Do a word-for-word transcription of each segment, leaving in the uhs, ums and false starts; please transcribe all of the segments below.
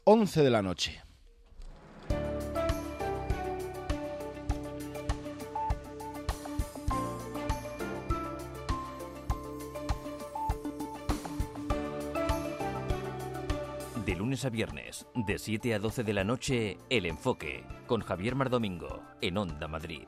once de la noche. De lunes a viernes, de siete a doce de la noche, El Enfoque, con Javier Mardomingo, en Onda Madrid.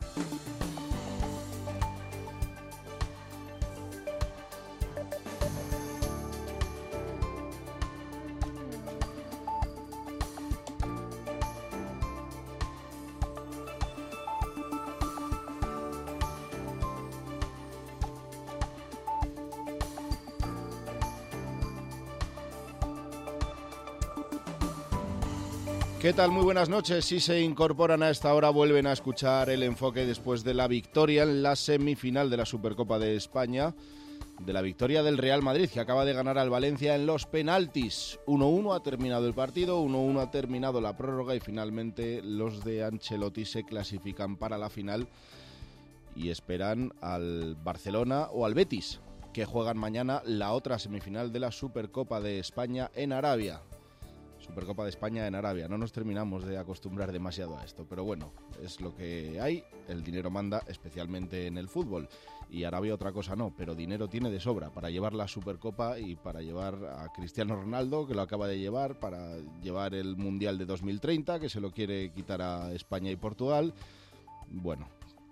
¿Qué tal? Muy buenas noches. Si se incorporan a esta hora, vuelven a escuchar El Enfoque después de la victoria en la semifinal de la Supercopa de España, de la victoria del Real Madrid, que acaba de ganar al Valencia en los penaltis. uno uno ha terminado el partido, uno uno ha terminado la prórroga y finalmente los de Ancelotti se clasifican para la final y esperan al Barcelona o al Betis, que juegan mañana la otra semifinal de la Supercopa de España en Arabia. Supercopa de España en Arabia. No nos terminamos de acostumbrar demasiado a esto, pero bueno, es lo que hay. El dinero manda, especialmente en el fútbol. Y Arabia otra cosa no, pero dinero tiene de sobra para llevar la Supercopa y para llevar a Cristiano Ronaldo, que lo acaba de llevar, para llevar el Mundial de dos mil treinta, que se lo quiere quitar a España y Portugal. Bueno,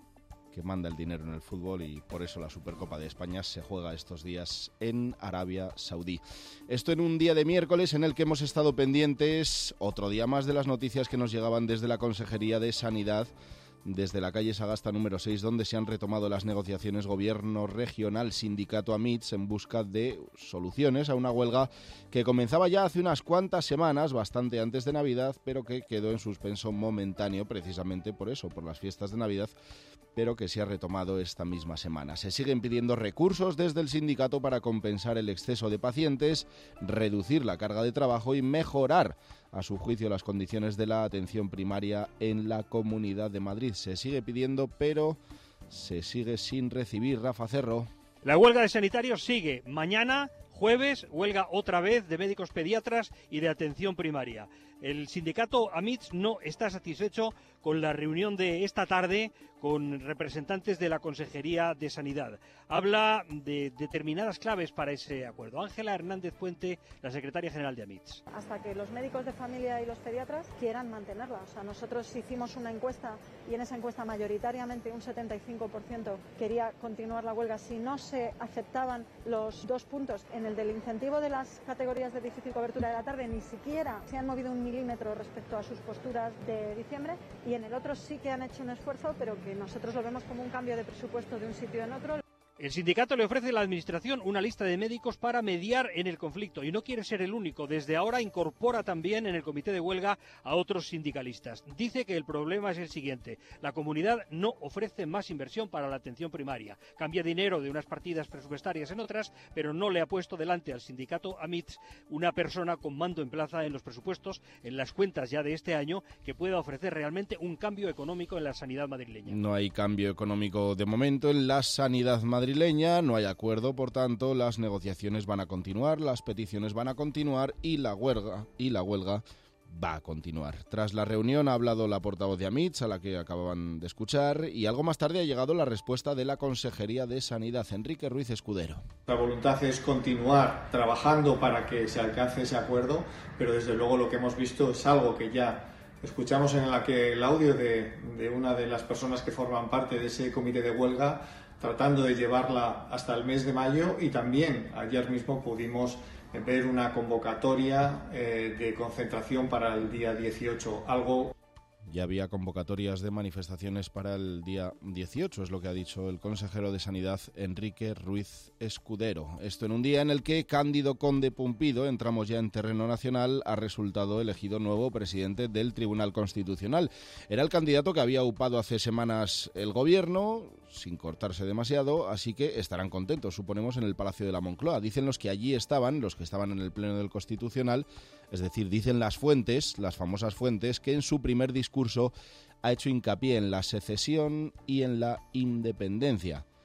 que manda el dinero en el fútbol y por eso la Supercopa de España se juega estos días en Arabia Saudí. Esto en un día de miércoles en el que hemos estado pendientes otro día más de las noticias que nos llegaban desde la Consejería de Sanidad, desde la calle Sagasta número seis, donde se han retomado las negociaciones gobierno regional, sindicato AMITS, en busca de soluciones a una huelga que comenzaba ya hace unas cuantas semanas, bastante antes de Navidad, pero que quedó en suspenso momentáneo precisamente por eso, por las fiestas de Navidad, pero que se ha retomado esta misma semana. Se siguen pidiendo recursos desde el sindicato para compensar el exceso de pacientes, reducir la carga de trabajo y mejorar, a su juicio, las condiciones de la atención primaria en la Comunidad de Madrid. Se sigue pidiendo, pero se sigue sin recibir. Rafa Cerro. La huelga de sanitarios sigue. Mañana, jueves, huelga otra vez de médicos pediatras y de atención primaria. El sindicato AMITS no está satisfecho con la reunión de esta tarde con representantes de la Consejería de Sanidad. Habla de determinadas claves para ese acuerdo. Ángela Hernández Puente, la secretaria general de AMITS. Hasta que los médicos de familia y los pediatras quieran mantenerla. O sea, nosotros hicimos una encuesta y en esa encuesta mayoritariamente un setenta y cinco por ciento quería continuar la huelga si no se aceptaban los dos puntos. En el del incentivo de las categorías de difícil cobertura de la tarde ni siquiera se han movido un milímetro respecto a sus posturas de diciembre, y en el otro sí que han hecho un esfuerzo, pero que nosotros lo vemos como un cambio de presupuesto de un sitio en otro. El sindicato le ofrece a la Administración una lista de médicos para mediar en el conflicto y no quiere ser el único. Desde ahora incorpora también en el comité de huelga a otros sindicalistas. Dice que el problema es el siguiente: la comunidad no ofrece más inversión para la atención primaria. Cambia dinero de unas partidas presupuestarias en otras, pero no le ha puesto delante al sindicato AMITS una persona con mando en plaza en los presupuestos, en las cuentas ya de este año, que pueda ofrecer realmente un cambio económico en la sanidad madrileña. No hay cambio económico de momento en la sanidad madrileña. No hay acuerdo, por tanto, las negociaciones van a continuar, las peticiones van a continuar y la huelga, y la huelga va a continuar. Tras la reunión ha hablado la portavoz de AMITS, a la que acababan de escuchar, y algo más tarde ha llegado la respuesta de la Consejería de Sanidad, Enrique Ruiz Escudero. La voluntad es continuar trabajando para que se alcance ese acuerdo, pero desde luego lo que hemos visto es algo que ya escuchamos en la que el audio de, de una de las personas que forman parte de ese comité de huelga, tratando de llevarla hasta el mes de mayo, y también ayer mismo pudimos ver una convocatoria eh, de concentración para el día dieciocho, algo... Ya había convocatorias de manifestaciones para el día dieciocho, es lo que ha dicho el consejero de Sanidad, Enrique Ruiz Escudero. Esto en un día en el que Cándido Conde Pumpido, entramos ya en terreno nacional, ha resultado elegido nuevo presidente del Tribunal Constitucional. Era el candidato que había upado hace semanas el gobierno, sin cortarse demasiado, así que estarán contentos, suponemos, en el Palacio de la Moncloa. Dicen los que allí estaban, los que estaban en el Pleno del Constitucional, es decir, dicen las fuentes, las famosas fuentes, que en su primer discurso ha hecho hincapié en la secesión y en la independencia.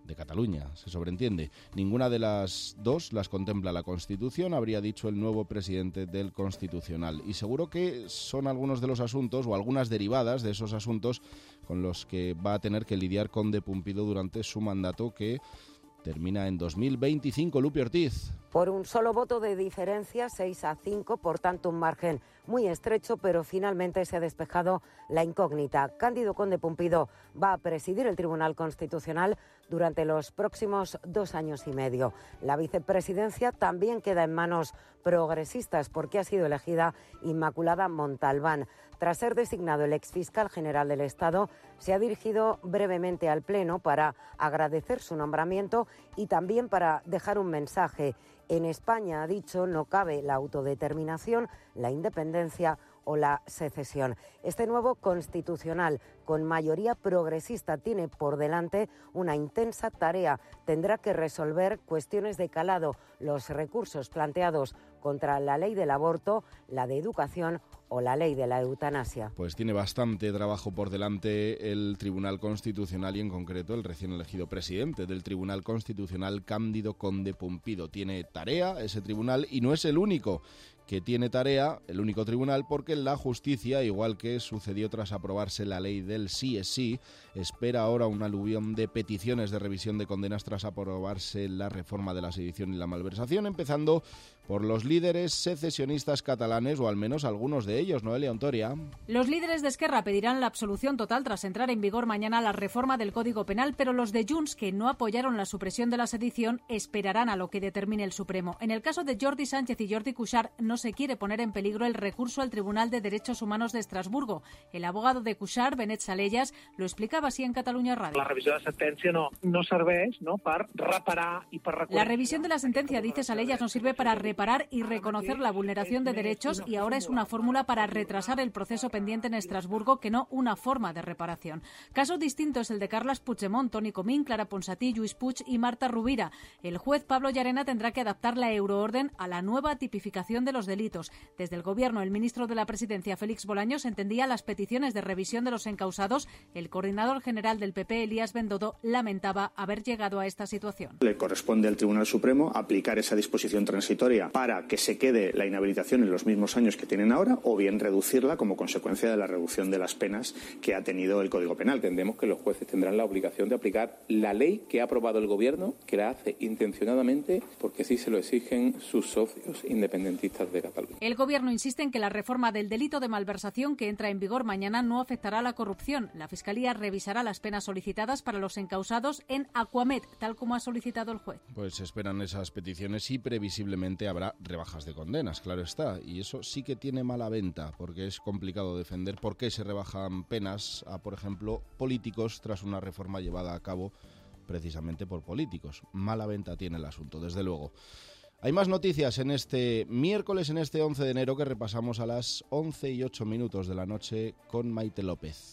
de Cataluña, se sobreentiende. Ninguna de las dos las contempla la Constitución, habría dicho el nuevo presidente del Constitucional. Y seguro que son algunos de los asuntos o algunas derivadas de esos asuntos con los que va a tener que lidiar Conde Pumpido durante su mandato, que termina en dos mil veinticinco. Lupi Ortiz. Por un solo voto de diferencia, seis a cinco, por tanto un margen muy estrecho, pero finalmente se ha despejado la incógnita. Cándido Conde Pumpido va a presidir el Tribunal Constitucional durante los próximos dos años y medio. La vicepresidencia también queda en manos progresistas porque ha sido elegida Inmaculada Montalbán. Tras ser designado el exfiscal general del Estado, se ha dirigido brevemente al Pleno para agradecer su nombramiento y también para dejar un mensaje. En España, ha dicho, no cabe la autodeterminación, la independencia o la secesión. Este nuevo constitucional, con mayoría progresista, tiene por delante una intensa tarea. Tendrá que resolver cuestiones de calado, los recursos planteados contra la ley del aborto, la de educación o la ley de la eutanasia. Pues tiene bastante trabajo por delante el Tribunal Constitucional y en concreto el recién elegido presidente del Tribunal Constitucional, Cándido Conde Pumpido. Tiene tarea ese tribunal y no es el único que tiene tarea, el único tribunal, porque la justicia, igual que sucedió tras aprobarse la ley del sí es sí, espera ahora un aluvión de peticiones de revisión de condenas tras aprobarse la reforma de la sedición y la malversación, empezando por los líderes secesionistas catalanes, o al menos algunos de ellos. Noelia Ontoria. Los líderes de Esquerra pedirán la absolución total tras entrar en vigor mañana la reforma del Código Penal, pero los de Junts, que no apoyaron la supresión de la sedición, esperarán a lo que determine el Supremo. En el caso de Jordi Sánchez y Jordi Cuixart, no se quiere poner en peligro el recurso al Tribunal de Derechos Humanos de Estrasburgo. El abogado de Cuixart, Benet Salellas, lo explicaba así en Catalunya Radio. La revisión de la sentencia no, no serveix no, per reparar y per La revisión de la sentencia, dice Salellas, no sirve para reparar y reconocer la vulneración de derechos y ahora es una fórmula para retrasar el proceso pendiente en Estrasburgo que no una forma de reparación. Caso distinto es el de Carles Puigdemont, Toni Comín, Clara Ponsatí, Lluís Puig y Marta Rovira. El juez Pablo Llarena tendrá que adaptar la euroorden a la nueva tipificación de los delitos. Desde el Gobierno, el ministro de la Presidencia, Félix Bolaños, entendía las peticiones de revisión de los encausados. El coordinador general del P P, Elías Bendodo, lamentaba haber llegado a esta situación. Le corresponde al Tribunal Supremo aplicar esa disposición transitoria para que se quede la inhabilitación en los mismos años que tienen ahora, o bien reducirla como consecuencia de la reducción de las penas que ha tenido el Código Penal. Entendemos que los jueces tendrán la obligación de aplicar la ley que ha aprobado el Gobierno, que la hace intencionadamente porque sí se lo exigen sus socios independentistas de Cataluña. El Gobierno insiste en que la reforma del delito de malversación, que entra en vigor mañana, no afectará a la corrupción. La Fiscalía revisará las penas solicitadas para los encausados en Aquamed, tal como ha solicitado el juez. Pues esperan esas peticiones y previsiblemente habrá rebajas de condenas, claro está. Y eso sí que tiene mala venta, porque es complicado defender por qué se rebajan penas a, por ejemplo, políticos tras una reforma llevada a cabo precisamente por políticos. Mala venta tiene el asunto, desde luego. Hay más noticias en este miércoles, en este once de enero, que repasamos a las once y ocho minutos de la noche con Maite López.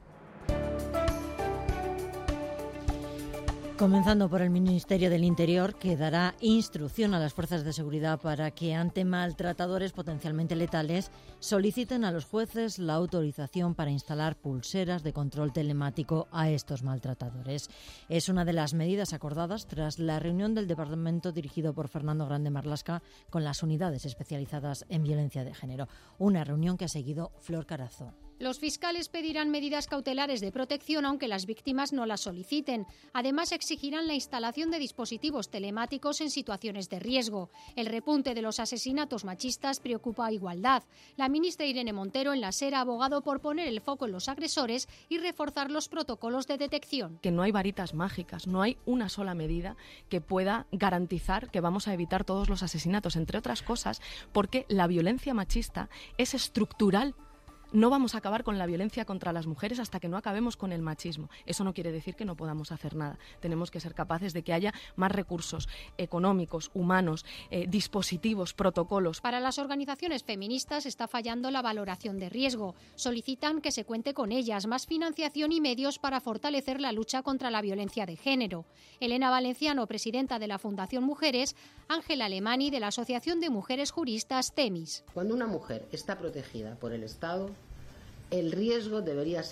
Comenzando por el Ministerio del Interior, que dará instrucción a las fuerzas de seguridad para que ante maltratadores potencialmente letales soliciten a los jueces la autorización para instalar pulseras de control telemático a estos maltratadores. Es una de las medidas acordadas tras la reunión del departamento dirigido por Fernando Grande Marlaska con las unidades especializadas en violencia de género. Una reunión que ha seguido Flor Carazo. Los fiscales pedirán medidas cautelares de protección aunque las víctimas no las soliciten. Además, exigirán la instalación de dispositivos telemáticos en situaciones de riesgo. El repunte de los asesinatos machistas preocupa a Igualdad. La ministra Irene Montero en la SER ha abogado por poner el foco en los agresores y reforzar los protocolos de detección. Que no hay varitas mágicas, no hay una sola medida que pueda garantizar que vamos a evitar todos los asesinatos, entre otras cosas, porque la violencia machista es estructural. No vamos a acabar con la violencia contra las mujeres hasta que no acabemos con el machismo. Eso no quiere decir que no podamos hacer nada. Tenemos que ser capaces de que haya más recursos económicos, humanos, eh, dispositivos, protocolos. Para las organizaciones feministas está fallando la valoración de riesgo. Solicitan que se cuente con ellas, más financiación y medios para fortalecer la lucha contra la violencia de género. Elena Valenciano, presidenta de la Fundación Mujeres, Ángela Alemani, de la Asociación de Mujeres Juristas TEMIS. Cuando una mujer está protegida por el Estado, el riesgo debería ser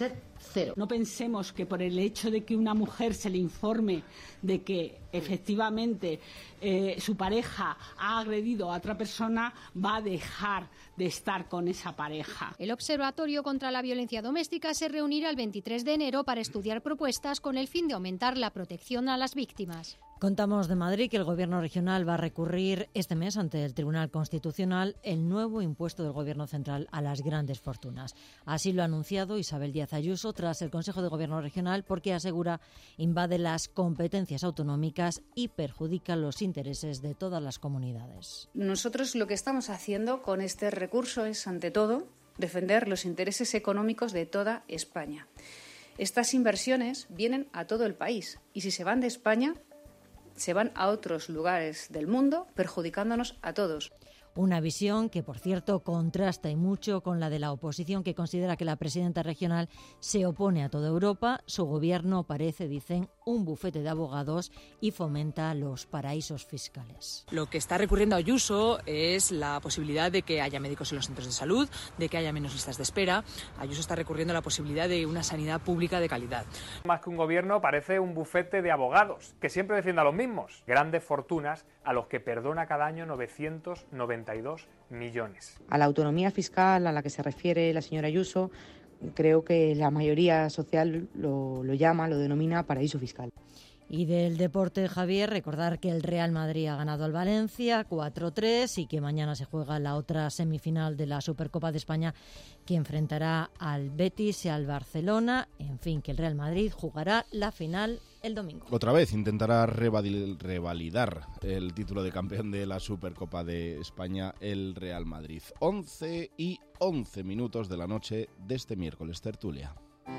cero. No pensemos que por el hecho de que una mujer se le informe de que efectivamente eh, su pareja ha agredido a otra persona, va a dejar de estar con esa pareja. El Observatorio contra la Violencia Doméstica se reunirá el veintitrés de enero para estudiar propuestas con el fin de aumentar la protección a las víctimas. Contamos de Madrid que el Gobierno regional va a recurrir este mes ante el Tribunal Constitucional el nuevo impuesto del Gobierno central a las grandes fortunas. Así lo ha anunciado Isabel Díaz Ayuso tras el Consejo de Gobierno regional, porque asegura invade las competencias autonómicas y perjudica los intereses de todas las comunidades. Nosotros lo que estamos haciendo con este recurso es, ante todo, defender los intereses económicos de toda España. Estas inversiones vienen a todo el país y si se van de España, se van a otros lugares del mundo, perjudicándonos a todos. Una visión que, por cierto, contrasta y mucho con la de la oposición, que considera que la presidenta regional se opone a toda Europa. Su gobierno parece, dicen, un bufete de abogados y fomenta los paraísos fiscales. Lo que está recurriendo a Ayuso es la posibilidad de que haya médicos en los centros de salud, de que haya menos listas de espera. Ayuso está recurriendo a la posibilidad de una sanidad pública de calidad. Más que un gobierno, parece un bufete de abogados, que siempre defiende a los mismos. Grandes fortunas a los que perdona cada año novecientos noventa y dos millones. A la autonomía fiscal a la que se refiere la señora Ayuso, creo que la mayoría social lo, lo llama, lo denomina paraíso fiscal. Y del deporte, Javier, recordar que el Real Madrid ha ganado al Valencia cuatro tres y que mañana se juega la otra semifinal de la Supercopa de España, que enfrentará al Betis y al Barcelona. En fin, que el Real Madrid jugará la final el domingo. Otra vez intentará revalidar el título de campeón de la Supercopa de España el Real Madrid. once y once minutos de la noche de este miércoles. Tertulia.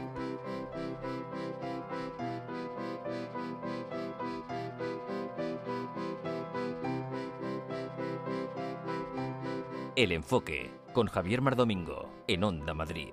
El Enfoque, con Javier Mardomingo, en Onda Madrid.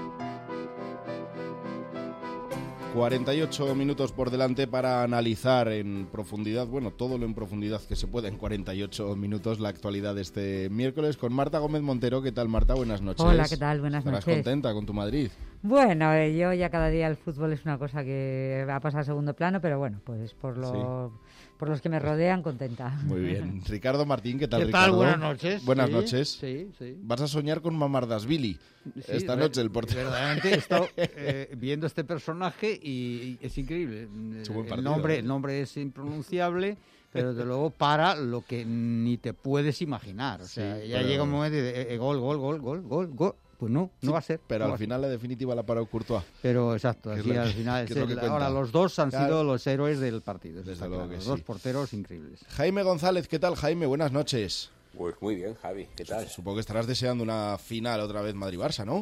cuarenta y ocho minutos por delante para analizar en profundidad, bueno, todo lo en profundidad que se pueda en cuarenta y ocho minutos, la actualidad de este miércoles con Marta Gómez Montero. ¿Qué tal, Marta? Buenas noches. Hola, ¿qué tal? Buenas ¿Estarás noches. contenta con tu Madrid? Bueno, eh, yo ya cada día el fútbol es una cosa que va a pasar a segundo plano, pero bueno, pues por lo, Sí. por los que me rodean, contenta. Muy bien. Ricardo Martín, ¿qué tal, ¿Qué Ricardo? tal? Buenas noches. Buenas Sí, noches. sí, sí. Vas a soñar con Mamardashvili Sí, esta ver- noche, el portero. Verdaderamente he estado eh, viendo este personaje y, y es increíble. Es un buen el, partido, nombre, ¿eh? el nombre es impronunciable, pero desde luego para lo que ni te puedes imaginar. O sea, Sí, ya pero- llega un momento y de, eh, eh, gol, gol, gol, gol, gol, gol. Pues no, Sí, no va a ser. Pero no al va a ser. final la definitiva la paró Courtois. Pero exacto, Que es así lo al que- final que es es lo que el- cuenta. ahora los dos han Claro. sido los héroes del partido. eso Desde está luego claro. que Los sí. dos porteros increíbles. Jaime González, ¿qué tal, Jaime? Buenas noches. Pues muy bien, Javi, ¿qué tal? Supongo que estarás deseando una final otra vez Madrid-Barça, ¿no?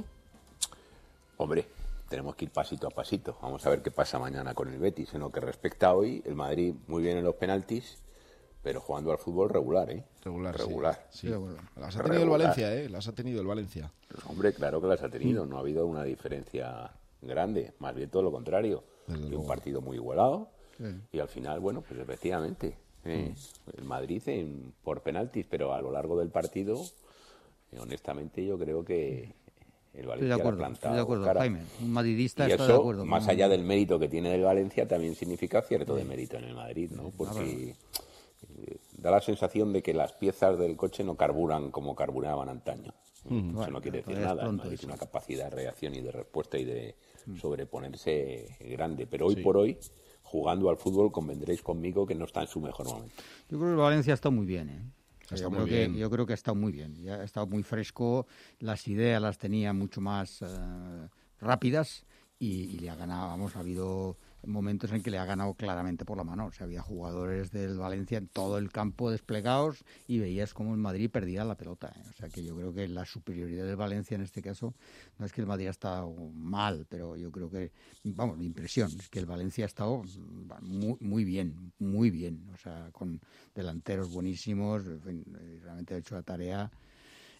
Hombre, tenemos que ir pasito a pasito. Vamos a ver qué pasa mañana con el Betis. En lo que respecta a hoy, el Madrid muy bien en los penaltis, pero jugando al fútbol regular, ¿eh? Regular, regular. sí. sí. Las ha tenido el Regular. Valencia, ¿eh? Las ha tenido el Valencia. Pues, hombre, claro que las ha tenido. No ha habido una diferencia grande. Más bien todo lo contrario. Y un partido muy igualado. Sí. Y al final, bueno, pues efectivamente, eh, el Madrid en- por penaltis, pero a lo largo del partido, eh, honestamente yo creo que el Estoy Valencia de acuerdo, le ha estoy plantado de acuerdo, cara. Jaime. Un madridista Y está eso, de acuerdo. más con- allá del mérito que tiene el Valencia, también significa cierto de mérito en el Madrid, ¿no? Porque eh, da la sensación de que las piezas del coche no carburan como carburaban antaño. Ujú. Eso Bueno, no quiere decir todavía es nada. El pronto Madrid eso. tiene una capacidad de reacción y de respuesta y de sobreponerse grande. Pero hoy Sí. por hoy, jugando al fútbol, convendréis conmigo que no está en su mejor momento. Yo creo que el Valencia ha estado muy bien, ¿eh? O sea, Está yo, muy creo bien. Que, yo creo que ha estado muy bien. Ya ha estado muy fresco, las ideas las tenía mucho más eh, rápidas y, y le ha ganado, vamos, ha habido momentos en que le ha ganado claramente por la mano. O sea, había jugadores del Valencia en todo el campo desplegados y veías cómo el Madrid perdía la pelota, ¿eh? O sea, que yo creo que la superioridad del Valencia en este caso, no es que el Madrid ha estado mal, pero yo creo que, vamos, mi impresión es que el Valencia ha estado muy, muy bien, muy bien. O sea, con delanteros buenísimos, en fin, realmente ha hecho la tarea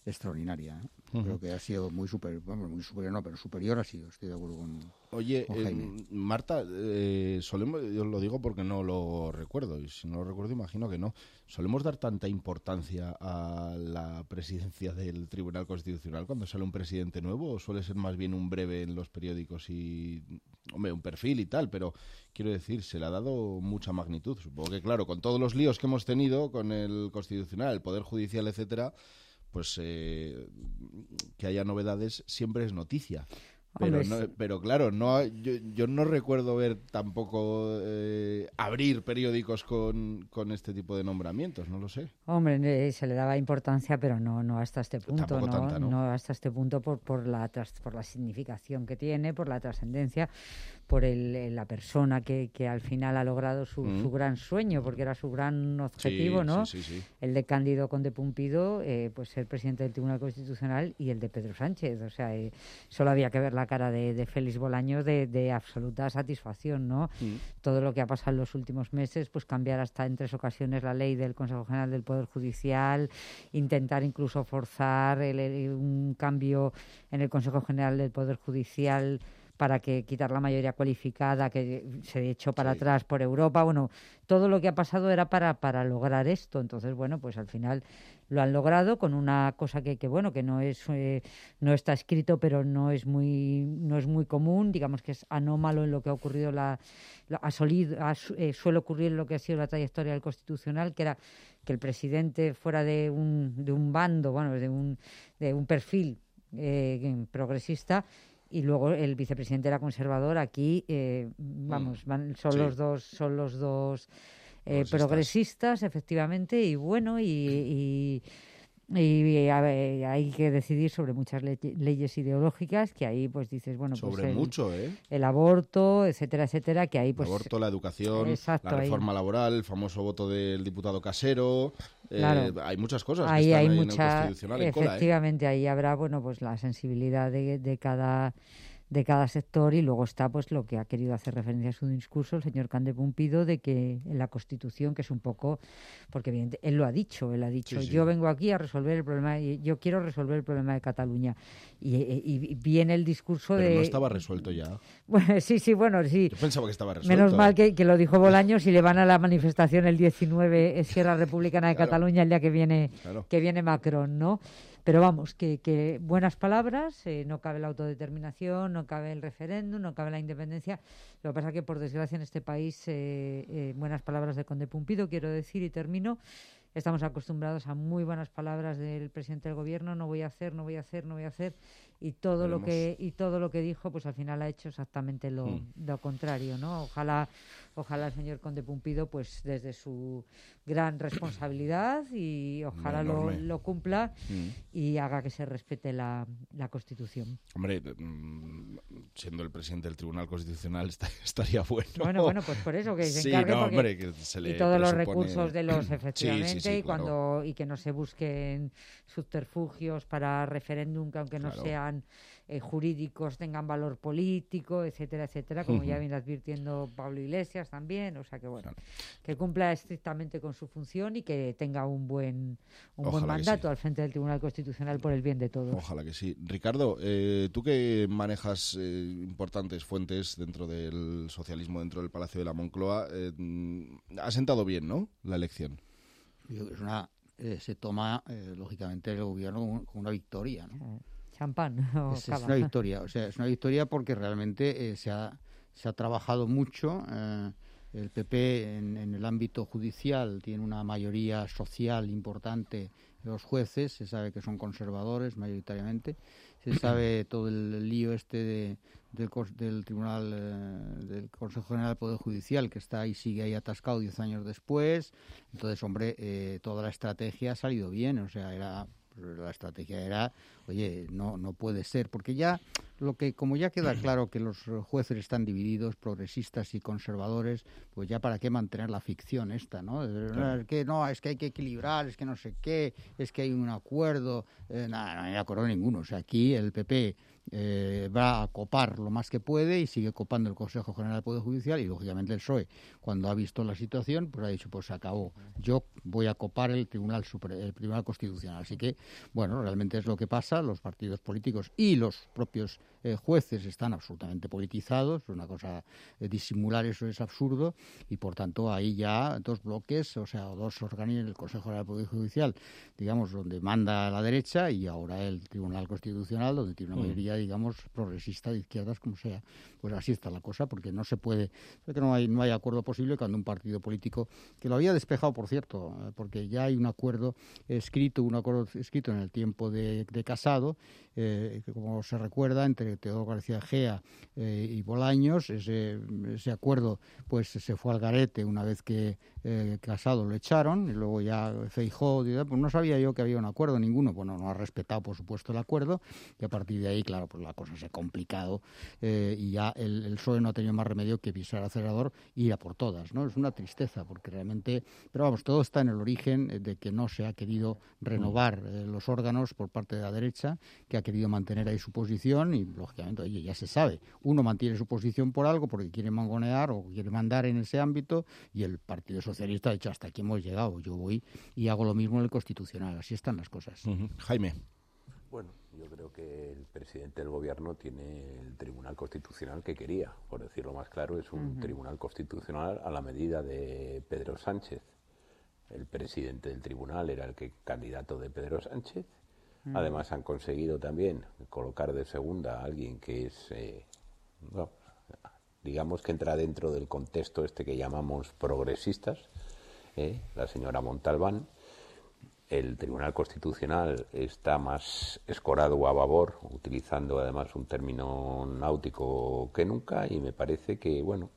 extraordinaria. ¿eh? Uh-huh. Creo que ha sido muy superior, vamos, muy superior no, pero superior ha sido, estoy de acuerdo con, Oye, con Jaime. eh, Marta, eh, solemos, yo lo digo porque no lo recuerdo, y si no lo recuerdo imagino que no, ¿solemos dar tanta importancia a la presidencia del Tribunal Constitucional cuando sale un presidente nuevo, o suele ser más bien un breve en los periódicos y, hombre, un perfil y tal, pero quiero decir, se le ha dado mucha magnitud? Supongo que, claro, con todos los líos que hemos tenido con el Constitucional, el Poder Judicial, etcétera, pues eh, que haya novedades siempre es noticia. Pero, no, pero claro, no, yo, yo no recuerdo ver tampoco eh, abrir periódicos con, con este tipo de nombramientos, no lo sé. Hombre, eh, se le daba importancia, pero no no hasta este punto, ¿no? Tanta, ¿no? No hasta este punto por por la tras, por la significación que tiene, por la trascendencia, por el, la persona que, que al final ha logrado su, mm. su gran sueño, porque era su gran objetivo, sí, ¿no? Sí, sí, sí. El de Cándido Conde Pumpido, eh, pues ser presidente del Tribunal Constitucional, y el de Pedro Sánchez. O sea, eh, solo había que ver la cara de, de Félix Bolaños de, de absoluta satisfacción, ¿no? Mm. Todo lo que ha pasado en los últimos meses, pues cambiar hasta en tres ocasiones la ley del Consejo General del Poder Judicial, intentar incluso forzar el, el, un cambio en el Consejo General del Poder Judicial para que quitar la mayoría cualificada que se echó para sí. atrás por Europa. Bueno, todo lo que ha pasado era para, para lograr esto. Entonces, bueno, pues al final lo han logrado con una cosa que, que bueno, que no es eh, no está escrito, pero no es muy no es muy común, digamos que es anómalo en lo que ha ocurrido, la, la ha, solido, ha eh, suele ocurrir en lo que ha sido la trayectoria del Constitucional, que era que el presidente fuera de un de un bando, bueno, de un de un perfil eh, progresista, y luego el vicepresidente era conservador. Aquí eh, vamos van, son sí. los dos son los dos eh, progresistas, efectivamente, y bueno, y, y, y a ver, hay que decidir sobre muchas le- leyes ideológicas, que ahí pues dices, bueno, sobre pues el, mucho, ¿eh? el aborto, etcétera, etcétera, que ahí pues... El aborto, la educación, exacto, la reforma ahí. laboral, el famoso voto del diputado Casero, claro. eh, hay muchas cosas ahí que están hay ahí mucha, en el Constitucional en cola, ¿eh? efectivamente, ahí habrá, bueno, pues la sensibilidad de, de cada... de cada sector, y luego está pues lo que ha querido hacer referencia a su discurso el señor Conde Pumpido, de que en la Constitución, que es un poco, porque evidente, él lo ha dicho, él ha dicho, sí, sí. yo vengo aquí a resolver el problema, yo quiero resolver el problema de Cataluña, y, y, y viene el discurso Pero de... no estaba resuelto ya. Bueno, sí, sí, bueno, sí. Yo pensaba que estaba resuelto. Menos mal que, que lo dijo Bolaños, y le van a la manifestación el diecinueve, Esquerra Republicana de claro. Cataluña, el día que viene, claro. que viene Macron, ¿no? Pero vamos, que, que buenas palabras, eh, no cabe la autodeterminación, no cabe el referéndum, no cabe la independencia. Lo que pasa es que, por desgracia, en este país, eh, eh, buenas palabras de Conde Pumpido, quiero decir, y termino. Estamos acostumbrados a muy buenas palabras del presidente del gobierno, no voy a hacer, no voy a hacer, no voy a hacer, y todo Veremos. lo que y todo lo que dijo, pues al final ha hecho exactamente lo, mm. lo contrario, ¿no? Ojalá, ojalá el señor Conde Pumpido, pues desde su gran responsabilidad, y ojalá lo, lo cumpla mm. y haga que se respete la, la Constitución. Hombre, siendo el presidente del Tribunal Constitucional está, estaría bueno. Bueno, bueno, pues por eso que se sí, encargue, no, porque, hombre, que se le y todos presupone... los recursos de los efectivamente sí, sí, sí, y claro. cuando y que no se busquen subterfugios para referéndum que aunque no claro. sean eh, jurídicos tengan valor político, etcétera, etcétera, como uh-huh. ya viene advirtiendo Pablo Iglesias también, o sea que bueno, claro. que cumpla estrictamente con su función y que tenga un buen un buen mandato sí. al frente del Tribunal Constitucional por el bien de todos. Ojalá que sí. Ricardo, eh, tú que manejas eh, importantes fuentes dentro del socialismo, dentro del Palacio de la Moncloa, eh, ha sentado bien, ¿no?, la elección. Es una, eh, se toma, eh, lógicamente, el gobierno como, como una victoria, ¿no? Champán. Es, es una victoria, o sea, es una victoria porque realmente eh, se, ha, se ha trabajado mucho. Eh, el P P en, en el ámbito judicial tiene una mayoría social importante. Los jueces, se sabe que son conservadores mayoritariamente. Se sabe todo el lío este de, del, del Tribunal, eh, del Consejo General del Poder Judicial, que está ahí, sigue ahí atascado diez años después. Entonces, hombre, eh, toda la estrategia ha salido bien, o sea, era... la estrategia era, oye, no no puede ser, porque ya lo que como ya queda claro que los jueces están divididos, progresistas y conservadores, pues ya para qué mantener la ficción esta, ¿no? Claro. Es que no, es que hay que equilibrar, es que no sé qué, es que hay un acuerdo, eh, nada, no hay acuerdo ninguno. O sea, aquí el P P eh, va a copar lo más que puede y sigue copando el Consejo General del Poder Judicial y, lógicamente, el P S O E, cuando ha visto la situación, pues ha dicho, pues se acabó. Yo voy a copar el Tribunal Super, el Tribunal Constitucional. Así que, bueno, realmente es lo que pasa. Los partidos políticos y los propios eh, jueces están absolutamente politizados. Es una cosa, eh, disimular eso es absurdo y, por tanto, ahí ya dos bloques, o sea, dos organismos, el Consejo General del Poder Judicial, digamos, donde manda la derecha, y ahora el Tribunal Constitucional, donde tiene una mayoría, digamos, progresista de izquierdas, como sea. Pues así está la cosa, porque no se puede, que no hay, no hay acuerdo posible cuando un partido político, que lo había despejado, por cierto, eh, porque ya hay un acuerdo escrito, un acuerdo escrito en el tiempo de, de Casado, eh, que como se recuerda, entre Teodoro García Egea eh, y Bolaños, ese, ese acuerdo pues se fue al garete una vez que eh, Casado lo echaron, y luego ya Feijóo, pues no sabía yo que había un acuerdo ninguno. Bueno, no ha respetado, por supuesto, el acuerdo, y a partir de ahí, claro, pues la cosa se ha complicado, eh, y ya el, el P S O E no ha tenido más remedio que pisar acelerador y ir a por todas, ¿no? Es una tristeza, porque realmente, pero vamos, todo está en el origen de que no se ha querido renovar eh, los órganos por parte de la derecha, que ha querido mantener ahí su posición, y lógicamente, oye, ya se sabe, uno mantiene su posición por algo, porque quiere mangonear o quiere mandar en ese ámbito, y el Partido Socialista ha dicho, hasta aquí hemos llegado, yo voy y hago lo mismo en el Constitucional. Así están las cosas. Uh-huh. Jaime. Bueno, yo creo que el presidente del gobierno tiene el Tribunal Constitucional que quería, por decirlo más claro, es un uh-huh. Tribunal Constitucional a la medida de Pedro Sánchez. El presidente del tribunal era el que candidato de Pedro Sánchez. Uh-huh. Además han conseguido también colocar de segunda a alguien que es, eh, no, digamos que entra dentro del contexto este que llamamos progresistas, eh, la señora Montalbán. El Tribunal Constitucional está más escorado a babor, utilizando además un término náutico que nunca, y me parece que, bueno,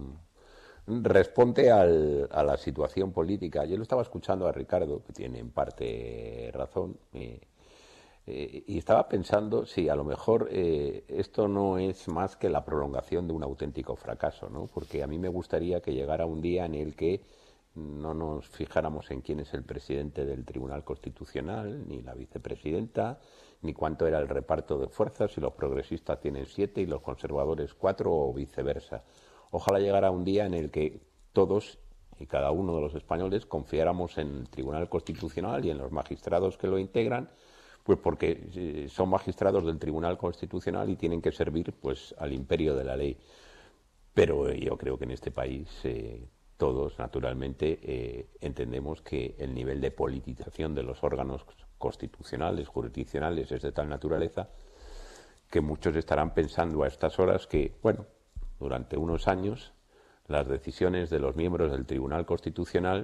mmm, responde al, a la situación política. Yo lo estaba escuchando a Ricardo, que tiene en parte razón, eh, eh, y estaba pensando si a lo mejor eh, esto no es más que la prolongación de un auténtico fracaso, ¿no? Porque a mí me gustaría que llegara un día en el que no nos fijáramos en quién es el presidente del Tribunal Constitucional, ni la vicepresidenta, ni cuánto era el reparto de fuerzas, si los progresistas tienen siete y los conservadores cuatro, o viceversa. Ojalá llegara un día en el que todos y cada uno de los españoles confiáramos en el Tribunal Constitucional y en los magistrados que lo integran, pues porque son magistrados del Tribunal Constitucional y tienen que servir pues al imperio de la ley. Pero yo creo que en este país eh, todos, naturalmente, eh, entendemos que el nivel de politización de los órganos constitucionales, jurisdiccionales, es de tal naturaleza que muchos estarán pensando a estas horas que, bueno, durante unos años las decisiones de los miembros del Tribunal Constitucional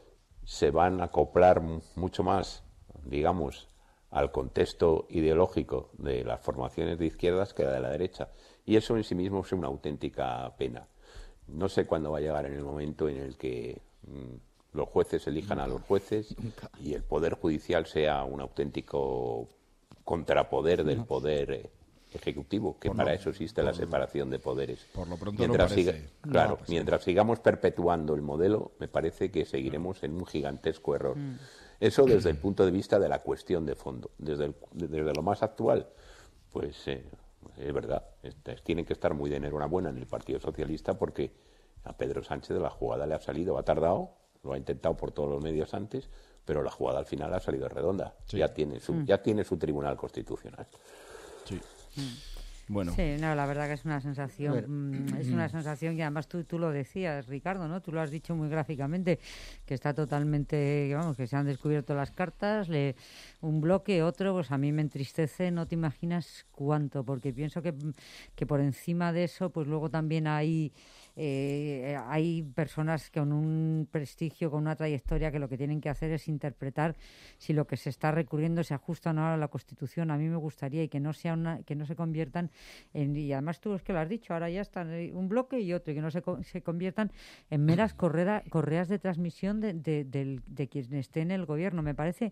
se van a acoplar mucho más, digamos, al contexto ideológico de las formaciones de izquierdas que de la derecha. Y eso en sí mismo es una auténtica pena. No sé cuándo va a llegar en el momento en el que mmm, los jueces elijan nunca, a los jueces nunca. Y el Poder Judicial sea un auténtico contrapoder del Poder eh, Ejecutivo, que por para no, eso existe la separación de poderes. Por lo pronto mientras no parece. Siga, claro, no mientras sigamos perpetuando el modelo, me parece que seguiremos en un gigantesco error. Mm. Eso desde el punto de vista de la cuestión de fondo. Desde, el, desde lo más actual, pues... Eh, es verdad, tienen que estar muy de enhorabuena en el Partido Socialista, porque a Pedro Sánchez de la jugada le ha salido, ha tardado, lo ha intentado por todos los medios antes, pero la jugada al final ha salido redonda. Sí. Ya tiene su, mm. ya tiene su Tribunal Constitucional. Sí. Mm. Bueno. Sí, no, la verdad que es una sensación, es una sensación que además tú, tú lo decías, Ricardo, ¿no? Tú lo has dicho muy gráficamente, que está totalmente, vamos, que se han descubierto las cartas, le, un bloque, otro, pues a mí me entristece, no te imaginas cuánto, porque pienso que, que por encima de eso, pues luego también hay... Eh, hay personas con un prestigio, con una trayectoria, que lo que tienen que hacer es interpretar si lo que se está recurriendo se ajusta o no a la Constitución. A mí me gustaría y que no sea una, que no se conviertan en, y además tú es que lo has dicho, ahora ya están un bloque y otro, y que no se, se conviertan en meras correra, correas de transmisión de, de, de, de quien esté en el gobierno. Me parece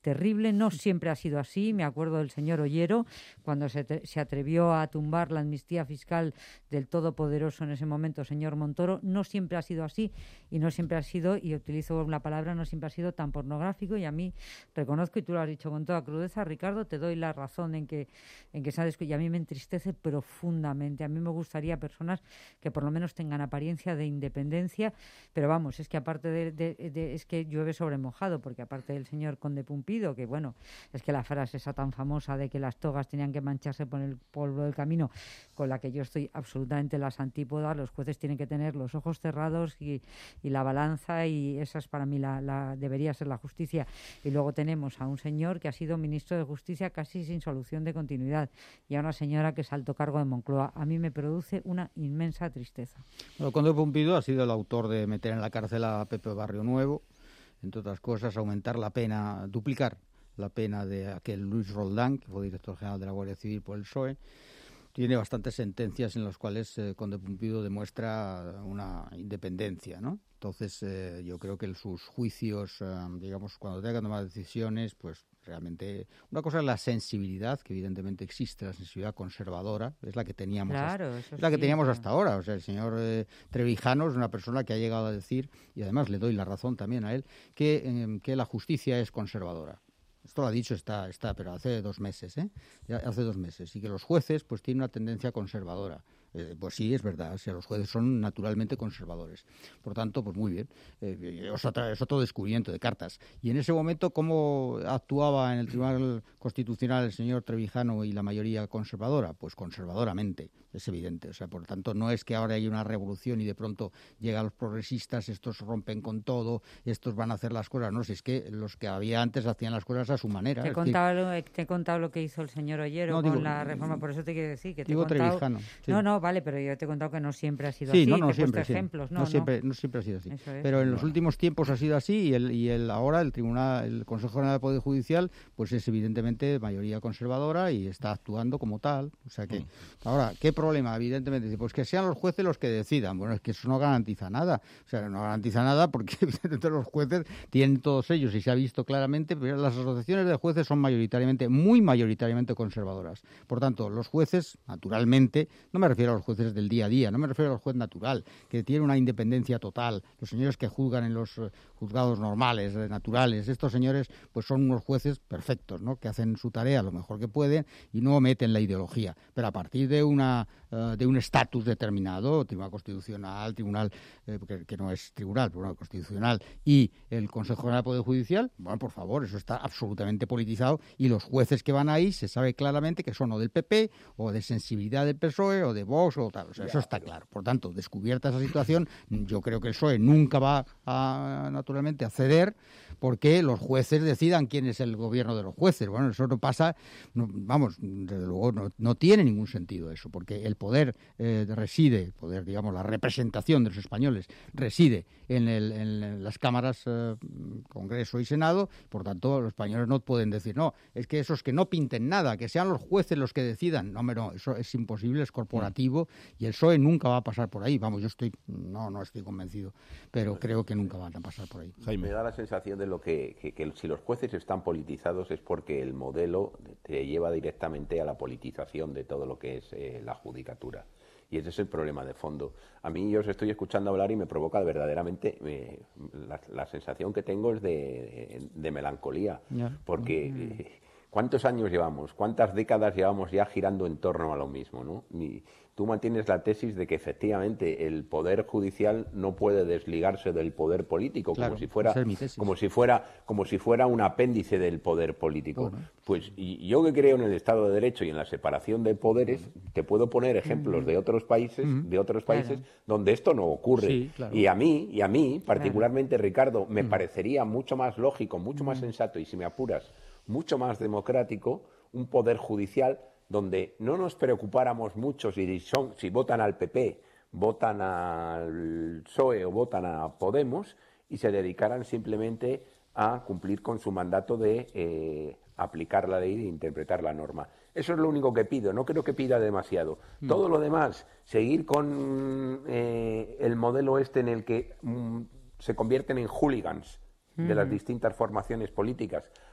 terrible. No siempre ha sido así. Me acuerdo del señor Ollero, cuando se, se atrevió a tumbar la amnistía fiscal del todopoderoso en ese momento, señor Montoro. No siempre ha sido así y no siempre ha sido, y utilizo la palabra, no siempre ha sido tan pornográfico, y a mí, reconozco, y tú lo has dicho con toda crudeza, Ricardo, te doy la razón en que, en que sabes que y a mí me entristece profundamente. A mí me gustaría personas que por lo menos tengan apariencia de independencia, pero vamos, es que aparte de, de, de es que llueve sobre mojado, porque aparte del señor Conde Pumpido, que bueno, es que la frase esa tan famosa de que las togas tenían que mancharse por el polvo del camino, con la que yo estoy absolutamente en las antípodas. Los jueces tienen que tener los ojos cerrados y, y la balanza, y esa es para mí la, la debería ser la justicia. Y luego tenemos a un señor que ha sido ministro de Justicia casi sin solución de continuidad, y a una señora que es alto cargo de Moncloa. A mí me produce una inmensa tristeza. Bueno, Conde Pumpido ha sido el autor de meter en la cárcel a Pepe Barrio Nuevo, entre otras cosas, aumentar la pena, duplicar la pena de aquel Luis Roldán, que fue director general de la Guardia Civil por el P S O E. Tiene bastantes sentencias en las cuales eh, Conde Pumpido demuestra una independencia, ¿no? Entonces, eh, yo creo que sus juicios, eh, digamos, cuando tenga que tomar decisiones, pues realmente una cosa es la sensibilidad, que evidentemente existe, la sensibilidad conservadora, es la que teníamos, claro, hasta, eso es la que sí, teníamos claro. hasta ahora. O sea, el señor eh, Trevijano es una persona que ha llegado a decir, y además le doy la razón también a él, que, eh, que la justicia es conservadora. Esto lo ha dicho, está, está, pero hace dos meses, ¿eh? Ya hace dos meses. Y que los jueces pues tienen una tendencia conservadora. Eh, pues sí, es verdad, o sea, los jueces son naturalmente conservadores. Por tanto, pues muy bien. Eh, es, otra, es otro descubrimiento de cartas. Y en ese momento, ¿cómo actuaba en el Tribunal Constitucional el señor Trevijano y la mayoría conservadora? Pues conservadoramente, es evidente. O sea, por tanto, no es que ahora hay una revolución y de pronto llegan los progresistas, estos rompen con todo, estos van a hacer las cosas. No, si es que los que había antes hacían las cosas a su manera. Te he, contado lo, te he contado lo que hizo el señor Ollero no, con digo, la reforma, por eso te quiero decir que te digo he contado... Trevijano. Sí. No, no, vale, pero yo te he contado que no siempre ha sido sí, así. No, no, te he siempre, puesto sí. ejemplos. No, no, no. Siempre, no siempre ha sido así. Es. Pero en no. los últimos tiempos ha sido así y, el, y el, ahora el Tribunal, el Consejo General del Poder Judicial, pues es evidentemente de mayoría conservadora y está actuando como tal. O sea que, mm. ahora, ¿qué problema? Evidentemente, pues que sean los jueces los que decidan. Bueno, es que eso no garantiza nada. O sea, no garantiza nada porque evidentemente los jueces tienen todos ellos, y se ha visto claramente, pero las asociaciones de jueces son mayoritariamente, muy mayoritariamente conservadoras. Por tanto, los jueces, naturalmente, no me refiero a los jueces del día a día, no me refiero al juez natural, que tiene una independencia total, los señores que juzgan en los uh, juzgados normales, eh, naturales, estos señores pues son unos jueces perfectos, ¿no? Que hacen su tarea lo mejor que pueden y no meten la ideología, pero a partir de una uh, de un estatus determinado, Tribunal Constitucional, Tribunal, eh, que, que no es tribunal, Tribunal Constitucional y el Consejo General del Poder Judicial, bueno, por favor, eso está absolutamente politizado, y los jueces que van ahí se sabe claramente que son o del P P o de sensibilidad del P S O E o de Vox o tal, o sea, eso está claro. Por tanto, descubierta esa situación, yo creo que el P S O E nunca va a, naturalmente, a ceder porque los jueces decidan quién es el gobierno de los jueces. Bueno, eso no pasa, no, vamos, desde luego no, no tiene ningún sentido eso, porque el poder eh, reside, el poder, digamos, la representación de los españoles reside en, el, en las cámaras, eh, Congreso y Senado. Por tanto, los españoles no pueden decir, no, es que esos que no pinten nada, que sean los jueces los que decidan. No, no, eso es imposible, es corporativo, y el P S O E nunca va a pasar por ahí. Vamos, yo estoy, no, no estoy convencido, pero creo que nunca van a pasar por ahí. Jaime. Me da la sensación de lo que, que, que si los jueces están politizados es porque el modelo te lleva directamente a la politización de todo lo que es eh, la judicatura. Y ese es el problema de fondo. A mí yo os estoy escuchando hablar y me provoca verdaderamente, eh, la, la sensación que tengo es de, de, de melancolía, yeah. porque eh, ¿cuántos años llevamos? ¿Cuántas décadas llevamos ya girando en torno a lo mismo, ¿no? Y tú mantienes la tesis de que efectivamente el poder judicial no puede desligarse del poder político, claro, como si fuera como si fuera como si fuera un apéndice del poder político. Bueno. Pues y yo que creo en el Estado de Derecho y en la separación de poderes, uh-huh. te puedo poner ejemplos uh-huh. de otros países, uh-huh. de otros países claro. donde esto no ocurre. Sí, claro. Y a mí, y a mí particularmente, claro. Ricardo, me uh-huh. parecería mucho más lógico, mucho uh-huh. más sensato y, si me apuras, mucho más democrático un poder judicial donde no nos preocupáramos mucho si son, si votan al P P, votan al P S O E o votan a Podemos, y se dedicaran simplemente a cumplir con su mandato de eh, aplicar la ley e interpretar la norma. Eso es lo único que pido, no creo que pida demasiado. Mm. Todo lo demás, seguir con eh, el modelo este en el que mm, se convierten en hooligans de las distintas formaciones políticas,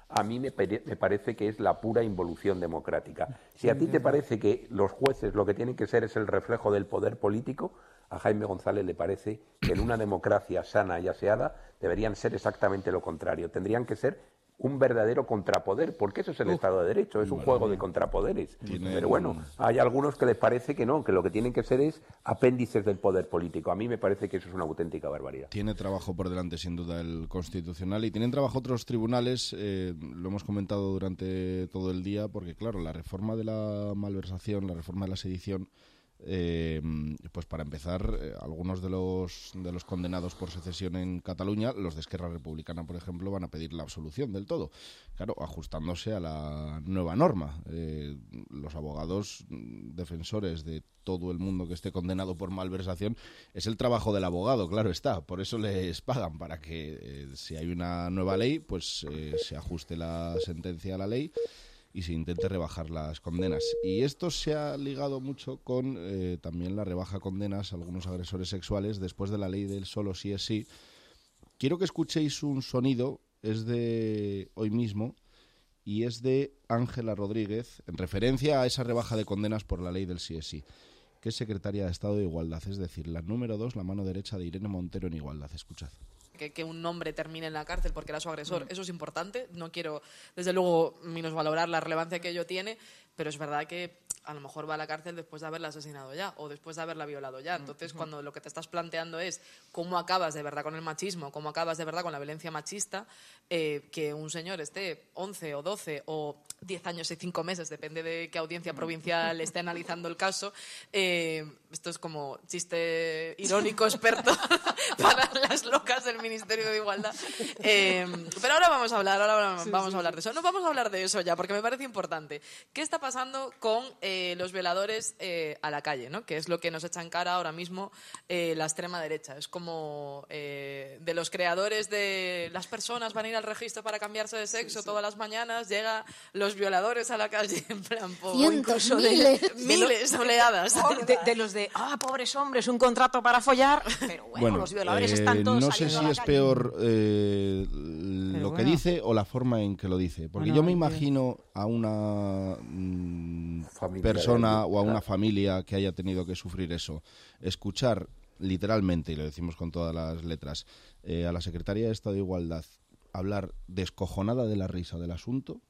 a mí me, me parece que es la pura involución democrática. Si a ti te parece que los jueces lo que tienen que ser es el reflejo del poder político, a Jaime González le parece que en una democracia sana y aseada deberían ser exactamente lo contrario. Tendrían que ser un verdadero contrapoder, porque eso es el Uf, Estado de Derecho, es un bueno, juego de contrapoderes. Pero bueno, hay algunos que les parece que no, que lo que tienen que ser es apéndices del poder político. A mí me parece que eso es una auténtica barbaridad. Tiene trabajo por delante, sin duda, el Constitucional, y tienen trabajo otros tribunales, eh, lo hemos comentado durante todo el día, porque claro, la reforma de la malversación, la reforma de la sedición, Eh, pues para empezar, eh, algunos de los de los condenados por secesión en Cataluña, los de Esquerra Republicana, por ejemplo, van a pedir la absolución del todo, claro, ajustándose a la nueva norma. Eh, los abogados defensores de todo el mundo que esté condenado por malversación, es el trabajo del abogado, claro está, por eso les pagan, para que eh, si hay una nueva ley, pues eh, se ajuste la sentencia a la ley y se intente rebajar las condenas. Y esto se ha ligado mucho con eh, también la rebaja de condenas a algunos agresores sexuales después de la ley del solo sí es sí. Quiero que escuchéis un sonido, es de hoy mismo, y es de Ángela Rodríguez, en referencia a esa rebaja de condenas por la ley del sí es sí, que es secretaria de Estado de Igualdad, es decir, la número dos, la mano derecha de Irene Montero en Igualdad. Escuchad. Que, que un hombre termine en la cárcel porque era su agresor, mm. eso es importante. No quiero, desde luego, minusvalorar la relevancia que ello tiene, pero es verdad que a lo mejor va a la cárcel después de haberla asesinado ya o después de haberla violado ya. Entonces, mm. cuando lo que te estás planteando es cómo acabas de verdad con el machismo, cómo acabas de verdad con la violencia machista, eh, que un señor esté once o doce o diez años y cinco meses, depende de qué audiencia provincial esté analizando el caso, eh, esto es como chiste irónico experto para las locas del Ministerio de Igualdad. Eh, pero ahora vamos a hablar, ahora sí, vamos sí, a hablar de eso. No vamos a hablar de eso ya, porque me parece importante. ¿Qué está pasando con eh, los violadores eh, a la calle, ¿no? Que es lo que nos echa en cara ahora mismo eh, la extrema derecha. Es como eh, de los creadores de las personas van a ir al registro para cambiarse de sexo sí, sí. todas las mañanas, llega los violadores a la calle en plan po, cientos, miles, de, miles, de oleadas de, de, de los de ah pobres hombres, un contrato para follar, pero bueno, bueno los violadores eh, están todos no sé si es calle. peor eh, lo bueno. que dice o la forma en que lo dice, porque bueno, yo me imagino a una mm, persona o a una familia que haya tenido que sufrir eso, escuchar literalmente, y lo decimos con todas las letras, eh, a la Secretaría de Estado de Igualdad hablar descojonada de la risa del asunto.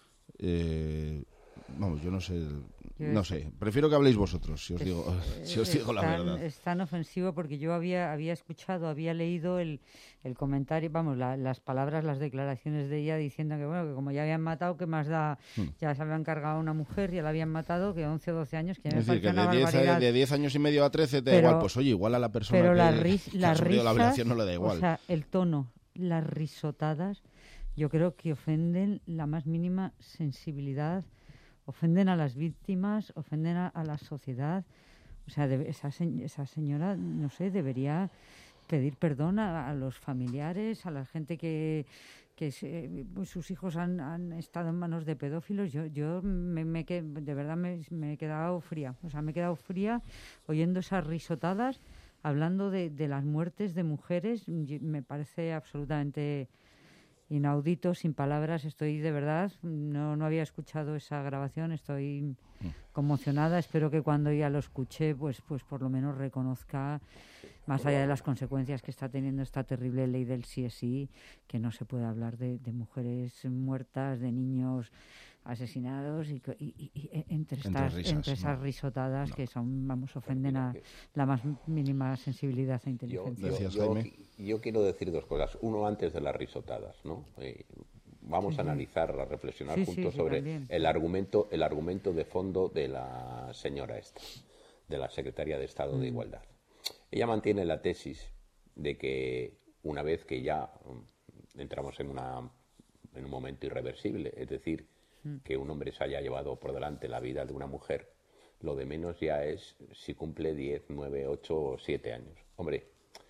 Eh, vamos, yo no sé, no sé. Prefiero que habléis vosotros, si os digo, es, si os digo la tan, verdad. Es tan ofensivo porque yo había había escuchado, había leído el, el comentario, vamos, la, las palabras, las declaraciones de ella diciendo que bueno, que como ya habían matado, que más da, hmm. ya se habían cargado a una mujer, ya la habían matado, que once o doce años, que me es decir, que una de diez, a, de diez años y medio a trece te pero, da igual, pues oye, igual a la persona pero que, la ris, que la ha sufrido la violación no le da igual. O sea, el tono, las risotadas, yo creo que ofenden la más mínima sensibilidad, ofenden a las víctimas, ofenden a, a la sociedad. O sea, de, esa, esa señora, no sé, debería pedir perdón a, a los familiares, a la gente que, que se, pues sus hijos han, han estado en manos de pedófilos. Yo, yo me, me, de verdad me, me he quedado fría. O sea, me he quedado fría oyendo esas risotadas, hablando de, de las muertes de mujeres. Me parece absolutamente inaudito, sin palabras. Estoy de verdad, no, no había escuchado esa grabación, estoy conmocionada. Espero que cuando ya lo escuche, pues, pues por lo menos reconozca, más allá de las consecuencias que está teniendo esta terrible ley del sí es sí, que no se puede hablar de, de mujeres muertas, de niños asesinados y, y, y, y entre, estas, entre, risas, entre esas no. risotadas no. que son, vamos, ofenden a la más mínima sensibilidad e inteligencia. Yo, yo, yo, yo quiero decir dos cosas. Uno, antes de las risotadas, ¿no? Eh, vamos sí, a analizar, a reflexionar sí, juntos sí, sobre sí, el argumento, el argumento de fondo de la señora esta, de la Secretaria de Estado mm. de Igualdad. Ella mantiene la tesis de que una vez que ya entramos en, una, en un momento irreversible, es decir, que un hombre se haya llevado por delante la vida de una mujer, lo de menos ya es si cumple diez, nueve, ocho o siete años. Hombre,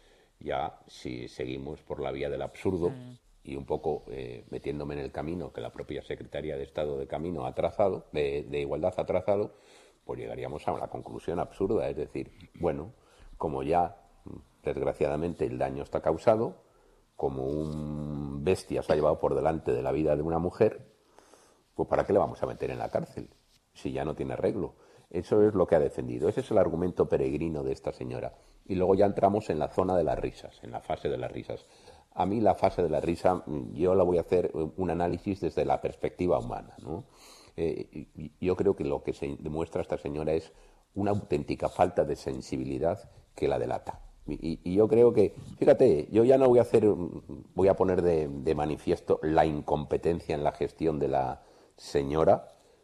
ya si seguimos por la vía del absurdo mm. y un poco eh, metiéndome en el camino que la propia Secretaría de Estado de Camino ha trazado, de, de Igualdad ha trazado, pues llegaríamos a una conclusión absurda, es decir, bueno, como ya desgraciadamente el daño está causado, como un bestia se ha llevado por delante de la vida de una mujer, pues ¿para qué le vamos a meter en la cárcel si ya no tiene arreglo? Eso es lo que ha defendido. Ese es el argumento peregrino de esta señora. Y luego ya entramos en la zona de las risas, en la fase de las risas. A mí la fase de la risa, yo la voy a hacer un análisis desde la perspectiva humana, ¿no? Eh, yo creo que lo que se demuestra esta señora es una auténtica falta de sensibilidad que la delata. Y, y yo creo que, fíjate, yo ya no voy a hacer, voy a poner de, de manifiesto la incompetencia en la gestión de la señora,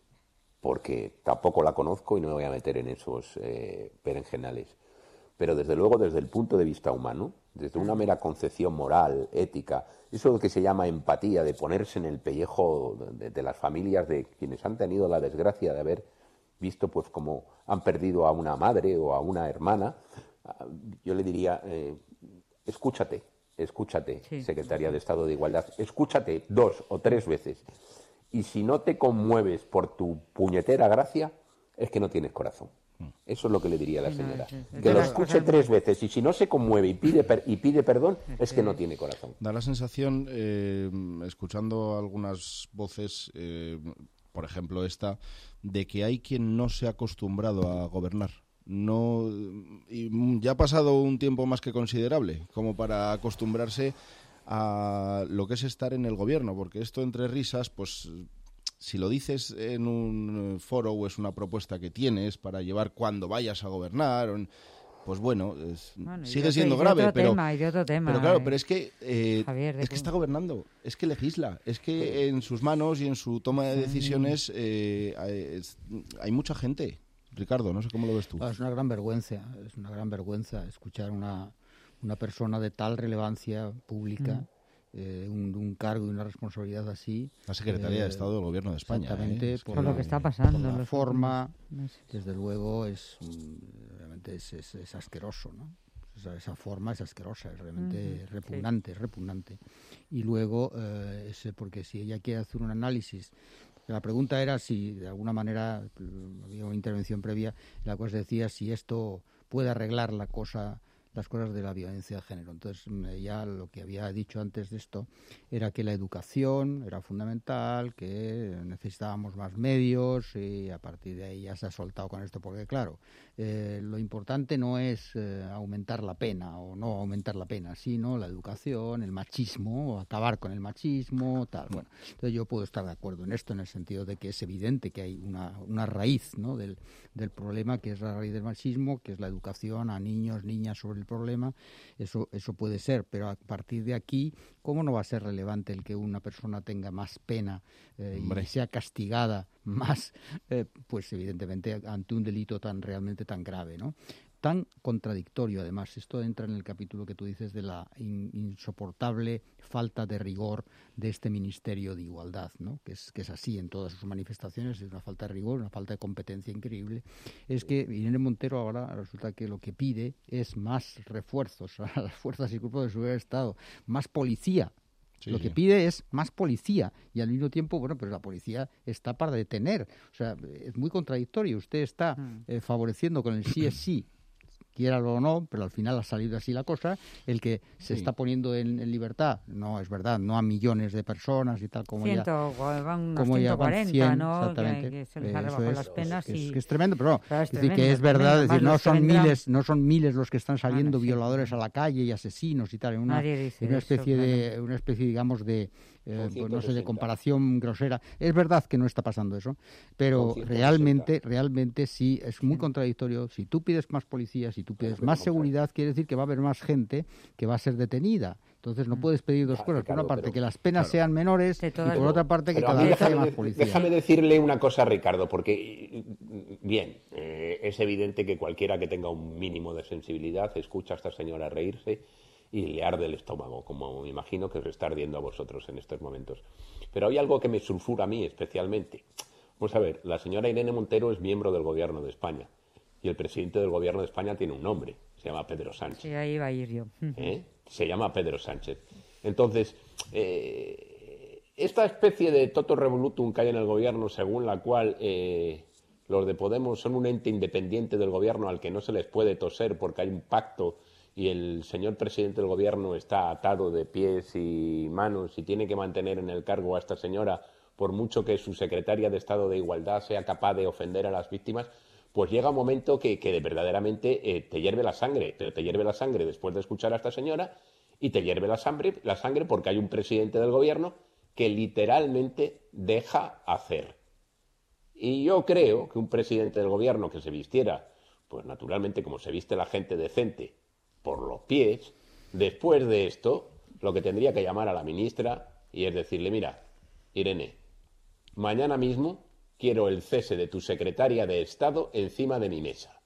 porque tampoco la conozco y no me voy a meter en esos eh, berenjenales. Pero desde luego, desde el punto de vista humano, desde una mera concepción moral, ética, eso que se llama empatía, de ponerse en el pellejo de, de las familias de quienes han tenido la desgracia de haber visto pues como han perdido a una madre o a una hermana, yo le diría, eh, escúchate, escúchate, sí, Secretaria de Estado de Igualdad, escúchate dos o tres veces. Y si no te conmueves por tu puñetera gracia, es que no tienes corazón. Eso es lo que le diría a la señora. Que lo escuche tres veces y si no se conmueve y pide, per y pide perdón, es que no tiene corazón. Da la sensación, eh, escuchando algunas voces, eh, por ejemplo esta, de que hay quien no se ha acostumbrado a gobernar. No, y ya ha pasado un tiempo más que considerable como para acostumbrarse a lo que es estar en el gobierno, porque esto entre risas, pues si lo dices en un foro o es una propuesta que tienes para llevar cuando vayas a gobernar, pues bueno, es, bueno sigue siendo grave, otro pero, tema, otro tema, pero claro, eh. pero es que eh, Javier, es que está gobernando, es que legisla, es que en sus manos y en su toma de decisiones eh, hay, es, hay mucha gente. Ricardo, no sé cómo lo ves tú. Ah, es una gran vergüenza, es una gran vergüenza escuchar una una persona de tal relevancia pública, mm. eh, un, un cargo y una responsabilidad así. La Secretaría eh, de Estado del Gobierno de España. Exactamente, ¿eh? por, por la, lo que está pasando. Por la los forma, últimos... desde luego, es realmente es, es, es asqueroso, ¿no? Esa, esa forma es asquerosa, es realmente uh-huh, repugnante, sí. es repugnante. Y luego, eh, es porque si ella quiere hacer un análisis, la pregunta era si de alguna manera, había una intervención previa, la cual se decía si esto puede arreglar la cosa, las cosas de la violencia de género. Entonces, ya lo que había dicho antes de esto era que la educación era fundamental, que necesitábamos más medios y a partir de ahí ya se ha soltado con esto, porque claro, eh, lo importante no es eh, aumentar la pena o no aumentar la pena, sino la educación, el machismo, acabar con el machismo, tal. Bueno, entonces yo puedo estar de acuerdo en esto, en el sentido de que es evidente que hay una, una raíz, ¿no?, del, del problema, que es la raíz del machismo, que es la educación a niños, niñas sobre el problema. Eso, eso puede ser, pero a partir de aquí, ¿cómo no va a ser relevante el que una persona tenga más pena eh, y sea castigada más, eh, pues evidentemente ante un delito tan realmente tan grave, ¿no? Tan contradictorio, además. Esto entra en el capítulo que tú dices de la in, insoportable falta de rigor de este Ministerio de Igualdad, ¿no? Que es, que es así en todas sus manifestaciones, es una falta de rigor, una falta de competencia increíble. Es que Irene Montero ahora resulta que lo que pide es más refuerzos a las fuerzas y cuerpos de seguridad del Estado, más policía. Sí, lo que sí. pide es más policía y al mismo tiempo, bueno, pero la policía está para detener. O sea, es muy contradictorio. Usted está eh, favoreciendo con el sí es sí, quiéralo o no, pero al final ha salido así la cosa, el que se sí. está poniendo en, en libertad, no es verdad, no a millones de personas y tal, como Ciento, ya van como ciento cuarenta, ya van cien, ¿no? Exactamente. Que, que se les ha rebajado las penas. Es, y... es, que es tremendo, pero, pero es, es tremendo, decir, que es verdad, es decir, no son vendrán... miles, no son miles los que están saliendo bueno, sí, violadores sí. a la calle y asesinos y tal, en una, en una especie eso, de, claro. una especie, digamos, de Eh, pues no sé, de comparación grosera. Es verdad que no está pasando eso, pero realmente, realmente sí es muy contradictorio. Si tú pides más policías, si tú pides más seguridad, quiere decir que va a haber más gente que va a ser detenida. Entonces no puedes pedir dos cosas. Por una parte, que las penas sean menores y por otra parte, que cada vez haya más policías. Déjame decirle una cosa, Ricardo, porque, bien, eh, es evidente que cualquiera que tenga un mínimo de sensibilidad escucha a esta señora reírse y le arde el estómago, como me imagino que os está ardiendo a vosotros en estos momentos. Pero hay algo que me sulfura a mí especialmente. Vamos a ver, la señora Irene Montero es miembro del Gobierno de España y el presidente del Gobierno de España tiene un nombre, se llama Pedro Sánchez. Sí, ahí va a ir yo. ¿Eh? Se llama Pedro Sánchez. Entonces, eh, esta especie de totum revolutum que hay en el Gobierno, según la cual eh, los de Podemos son un ente independiente del Gobierno al que no se les puede toser porque hay un pacto y el señor presidente del gobierno está atado de pies y manos y tiene que mantener en el cargo a esta señora por mucho que su secretaria de Estado de Igualdad sea capaz de ofender a las víctimas, pues llega un momento que, que verdaderamente eh, te hierve la sangre, te, te hierve la sangre después de escuchar a esta señora y te hierve la sangre, la sangre porque hay un presidente del gobierno que literalmente deja hacer. Y yo creo que un presidente del gobierno que se vistiera, pues naturalmente como se viste la gente decente, por los pies, después de esto, lo que tendría que llamar a la ministra y es decirle, mira, Irene, mañana mismo quiero el cese de tu secretaria de Estado encima de mi mesa.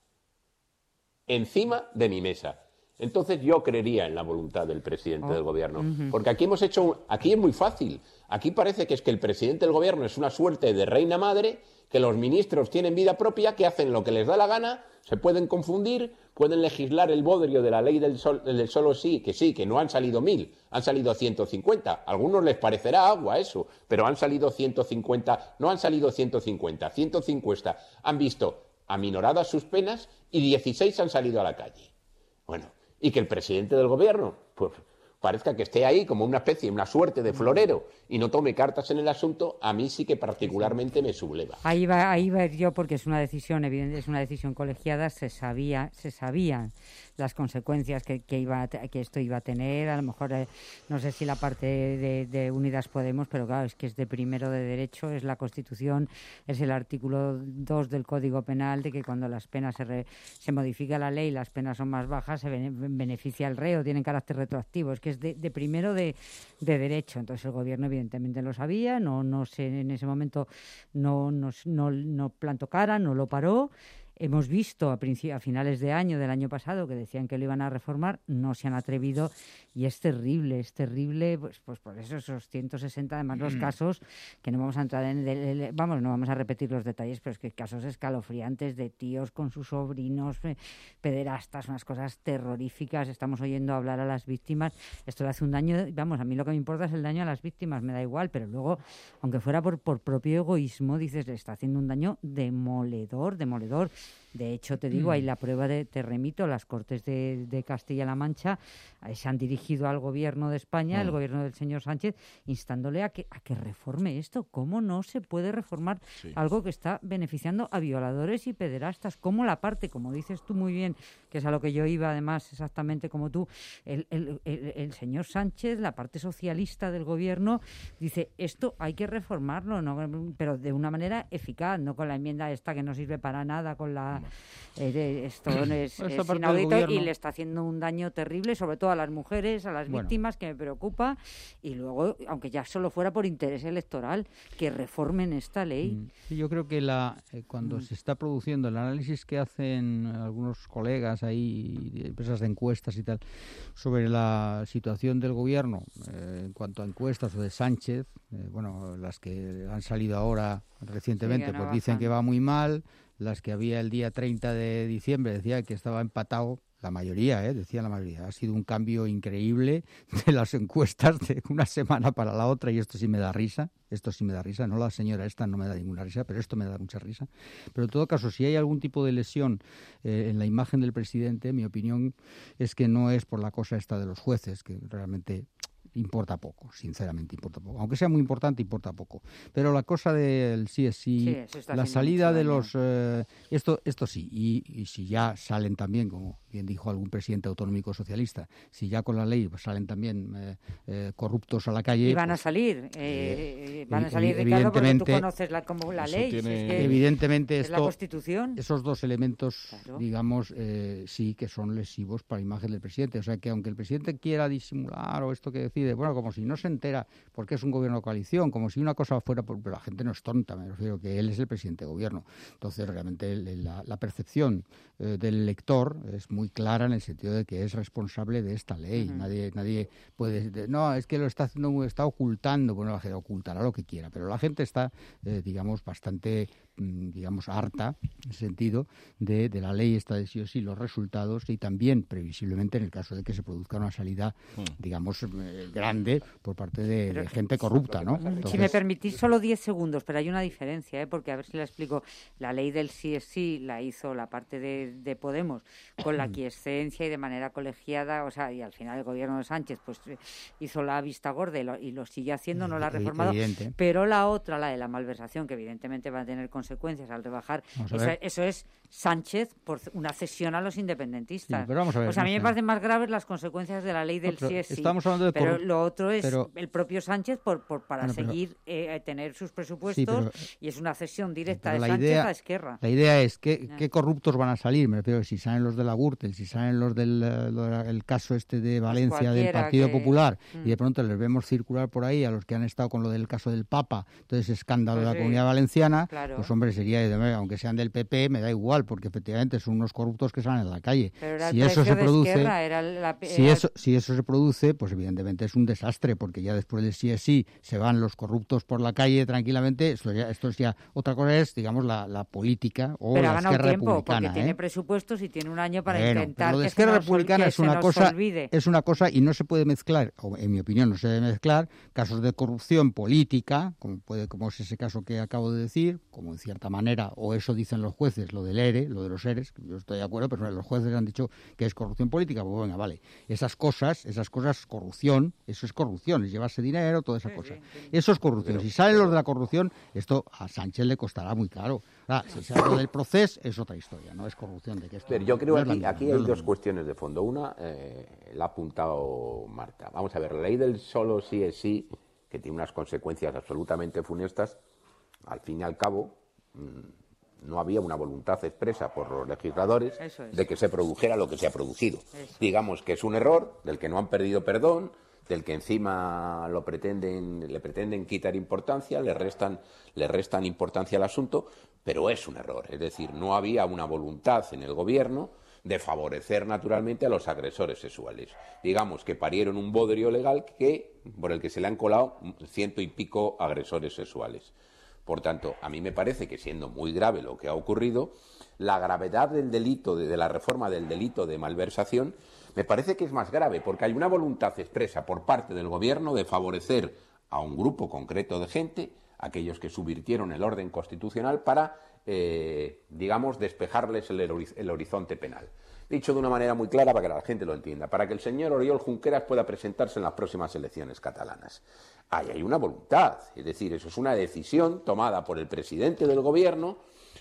Encima de mi mesa. Entonces yo creería en la voluntad del presidente oh. del gobierno. Uh-huh. Porque aquí hemos hecho, un, aquí es muy fácil. Aquí parece que es que el presidente del gobierno es una suerte de reina madre, que los ministros tienen vida propia, que hacen lo que les da la gana, se pueden confundir, pueden legislar el bodrio de la ley del, sol, del solo sí, que sí, que no han salido mil, han salido ciento cincuenta. A algunos les parecerá agua eso, pero han salido ciento cincuenta, no han salido ciento cincuenta, ciento cincuenta. Han visto aminoradas sus penas y dieciséis han salido a la calle. Bueno, y que el presidente del gobierno, pues parezca que esté ahí como una especie, una suerte de florero y no tome cartas en el asunto, a mí sí que particularmente me subleva. Ahí va, ahí va yo porque es una decisión evidente, es una decisión colegiada, se sabía, se sabían las consecuencias que, que iba a, que esto iba a tener, a lo mejor eh, no sé si la parte de, de Unidas Podemos, pero claro, es que es de primero de derecho, es la Constitución, es el artículo dos del Código Penal de que cuando las penas se, re, se modifica la ley, las penas son más bajas, se bene, beneficia al reo, tienen carácter retroactivo, es que es de, de primero de, de derecho. Entonces el gobierno evidentemente lo sabía, no, no sé, en ese momento no, no, no, no plantó cara, no lo paró. Hemos visto a, a finales de año, del año pasado, que decían que lo iban a reformar, no se han atrevido y es terrible, es terrible, pues, pues por eso esos ciento sesenta, además los casos, que no vamos a entrar en, de, de, vamos, no vamos a repetir los detalles, pero es que casos escalofriantes de tíos con sus sobrinos, eh, pederastas, unas cosas terroríficas, estamos oyendo hablar a las víctimas, esto le hace un daño, vamos, a mí lo que me importa es el daño a las víctimas, me da igual, pero luego, aunque fuera por, por propio egoísmo, dices, le está haciendo un daño demoledor, demoledor. De hecho, te digo, hay la prueba de, te remito, las Cortes de, de Castilla-La Mancha eh, se han dirigido al gobierno de España, mm. el gobierno del señor Sánchez, instándole a que, a que reforme esto. ¿Cómo no se puede reformar sí. algo que está beneficiando a violadores y pederastas? ¿Cómo la parte, como dices tú muy bien, que es a lo que yo iba además exactamente como tú, el, el, el, el señor Sánchez, la parte socialista del gobierno, dice, esto hay que reformarlo, ¿no? Pero de una manera eficaz, no con la enmienda esta que no sirve para nada, con la Eh, esto es, es inaudito y le está haciendo un daño terrible, sobre todo a las mujeres, a las bueno. víctimas, que me preocupa, y luego, aunque ya solo fuera por interés electoral, que reformen esta ley. Sí, yo creo que la eh, cuando mm. se está produciendo el análisis que hacen algunos colegas ahí, de empresas de encuestas y tal, sobre la situación del gobierno eh, en cuanto a encuestas o de Sánchez, eh, bueno, las que han salido ahora recientemente, sí, no pues dicen que va muy mal. Las que había el día treinta de diciembre decía que estaba empatado, la mayoría, ¿eh? decía la mayoría. Ha sido un cambio increíble de las encuestas de una semana para la otra, y esto sí me da risa, esto sí me da risa, no la señora esta no me da ninguna risa, pero esto me da mucha risa. Pero en todo caso, si hay algún tipo de lesión eh, en la imagen del presidente, mi opinión es que no es por la cosa esta de los jueces, que realmente importa poco, sinceramente importa poco. Aunque sea muy importante, importa poco. Pero la cosa del sí es sí, sí la salida de los... Eh, esto esto sí, y, y si ya salen también, como bien dijo algún presidente autonómico socialista, si ya con la ley pues, salen también eh, eh, corruptos a la calle... Y van pues, a salir, eh, van a salir, Ricardo, porque tú conoces la, como la ley. Tiene... Es que evidentemente es esto, la Constitución. Esos dos elementos, claro. digamos, eh, sí que son lesivos para la imagen del presidente. O sea, que aunque el presidente quiera disimular o esto que decide, bueno, como si no se entera porque es un gobierno de coalición, como si una cosa fuera... Por, pero la gente no es tonta, me refiero que él es el presidente de gobierno. Entonces, realmente la, la percepción eh, del lector es muy clara en el sentido de que es responsable de esta ley. Uh-huh. Nadie nadie puede... De, no, es que lo está haciendo, está ocultando. Bueno, la gente ocultará lo que quiera, pero la gente está, eh, digamos, bastante digamos, harta, en ese sentido, de, de la ley esta de sí o sí, los resultados, y también, previsiblemente, en el caso de que se produzca una salida, digamos, eh, grande por parte de, de gente corrupta, ¿no? Entonces, si me permitís solo diez segundos, pero hay una diferencia, ¿eh? Porque a ver si la explico. La ley del sí es sí la hizo la parte de, de Podemos con la aquiescencia y de manera colegiada, o sea, y al final el gobierno de Sánchez pues hizo la vista gorda y lo, y lo sigue haciendo, no la ha reformado. Evidente. Pero la otra, la de la malversación, que evidentemente va a tener consecuencias al rebajar, eso, eso es Sánchez por una cesión a los independentistas. Sí, pero vamos a ver, o sea, a mí no me sé. parecen más graves las consecuencias de la ley del no, sí es sí. Estamos hablando de pero por... lo otro es pero... el propio Sánchez por, por para bueno, pero... seguir eh, tener sus presupuestos, sí, pero... y es una cesión directa de Sánchez idea, a Esquerra. La idea es que, qué corruptos van a salir. Me refiero, si salen los de la Gürtel, si salen los del el caso este de Valencia del Partido que... Popular, mm. y de pronto les vemos circular por ahí a los que han estado con lo del caso del Papa, entonces escándalo pues de la sí. Comunidad Valenciana, claro. Pues hombre, sería, aunque sean del P P, me da igual, porque efectivamente son unos corruptos que salen a la calle. Si eso se produce, Esquerra, era la, era... si eso si eso se produce, pues evidentemente es un desastre, porque ya después del sí es sí se van los corruptos por la calle tranquilamente. Esto ya, esto es ya otra cosa, es digamos la, la política o pero la Esquerra tiempo, republicana. Porque ¿eh? tiene presupuestos y tiene un año para bueno, intentar lo de que Esquerra se republicana nos, es una cosa olvide. es una cosa y no se puede mezclar, o en mi opinión no se debe mezclar casos de corrupción política, como puede como es ese caso que acabo de decir, como en cierta manera, o eso dicen los jueces, lo del E R E, lo de los ERES, yo estoy de acuerdo, pero los jueces han dicho que es corrupción política, pues venga, vale, esas cosas, esas cosas, corrupción, eso es corrupción, es llevarse dinero, toda esa sí, cosa. Sí, sí. Eso es corrupción. Pero, si salen los de la corrupción, esto a Sánchez le costará muy caro. Ah, si se habla del proceso, es otra historia, no es corrupción. De que esto pero yo creo que no aquí, aquí hay dos cuestiones de fondo. Una, eh, la ha apuntado Marta. Vamos a ver, la ley del solo sí es sí, que tiene unas consecuencias absolutamente funestas, al fin y al cabo, mmm, no había una voluntad expresa por los legisladores es. de que se produjera lo que se ha producido. Eso. Digamos que es un error del que no han perdido perdón, del que encima lo pretenden, le pretenden quitar importancia, le restan, le restan importancia al asunto, pero es un error. Es decir, no había una voluntad en el gobierno de favorecer naturalmente a los agresores sexuales. Digamos que parieron un bodrio legal que, por el que se le han colado ciento y pico agresores sexuales. Por tanto, a mí me parece que, siendo muy grave lo que ha ocurrido, la gravedad del delito, de, de la reforma del delito de malversación, me parece que es más grave, porque hay una voluntad expresa por parte del gobierno de favorecer a un grupo concreto de gente, aquellos que subvirtieron el orden constitucional, para, eh, digamos, despejarles el, el horizonte penal. Dicho de una manera muy clara para que la gente lo entienda, para que el señor Oriol Junqueras pueda presentarse en las próximas elecciones catalanas. Ahí hay una voluntad, es decir, eso es una decisión tomada por el presidente del gobierno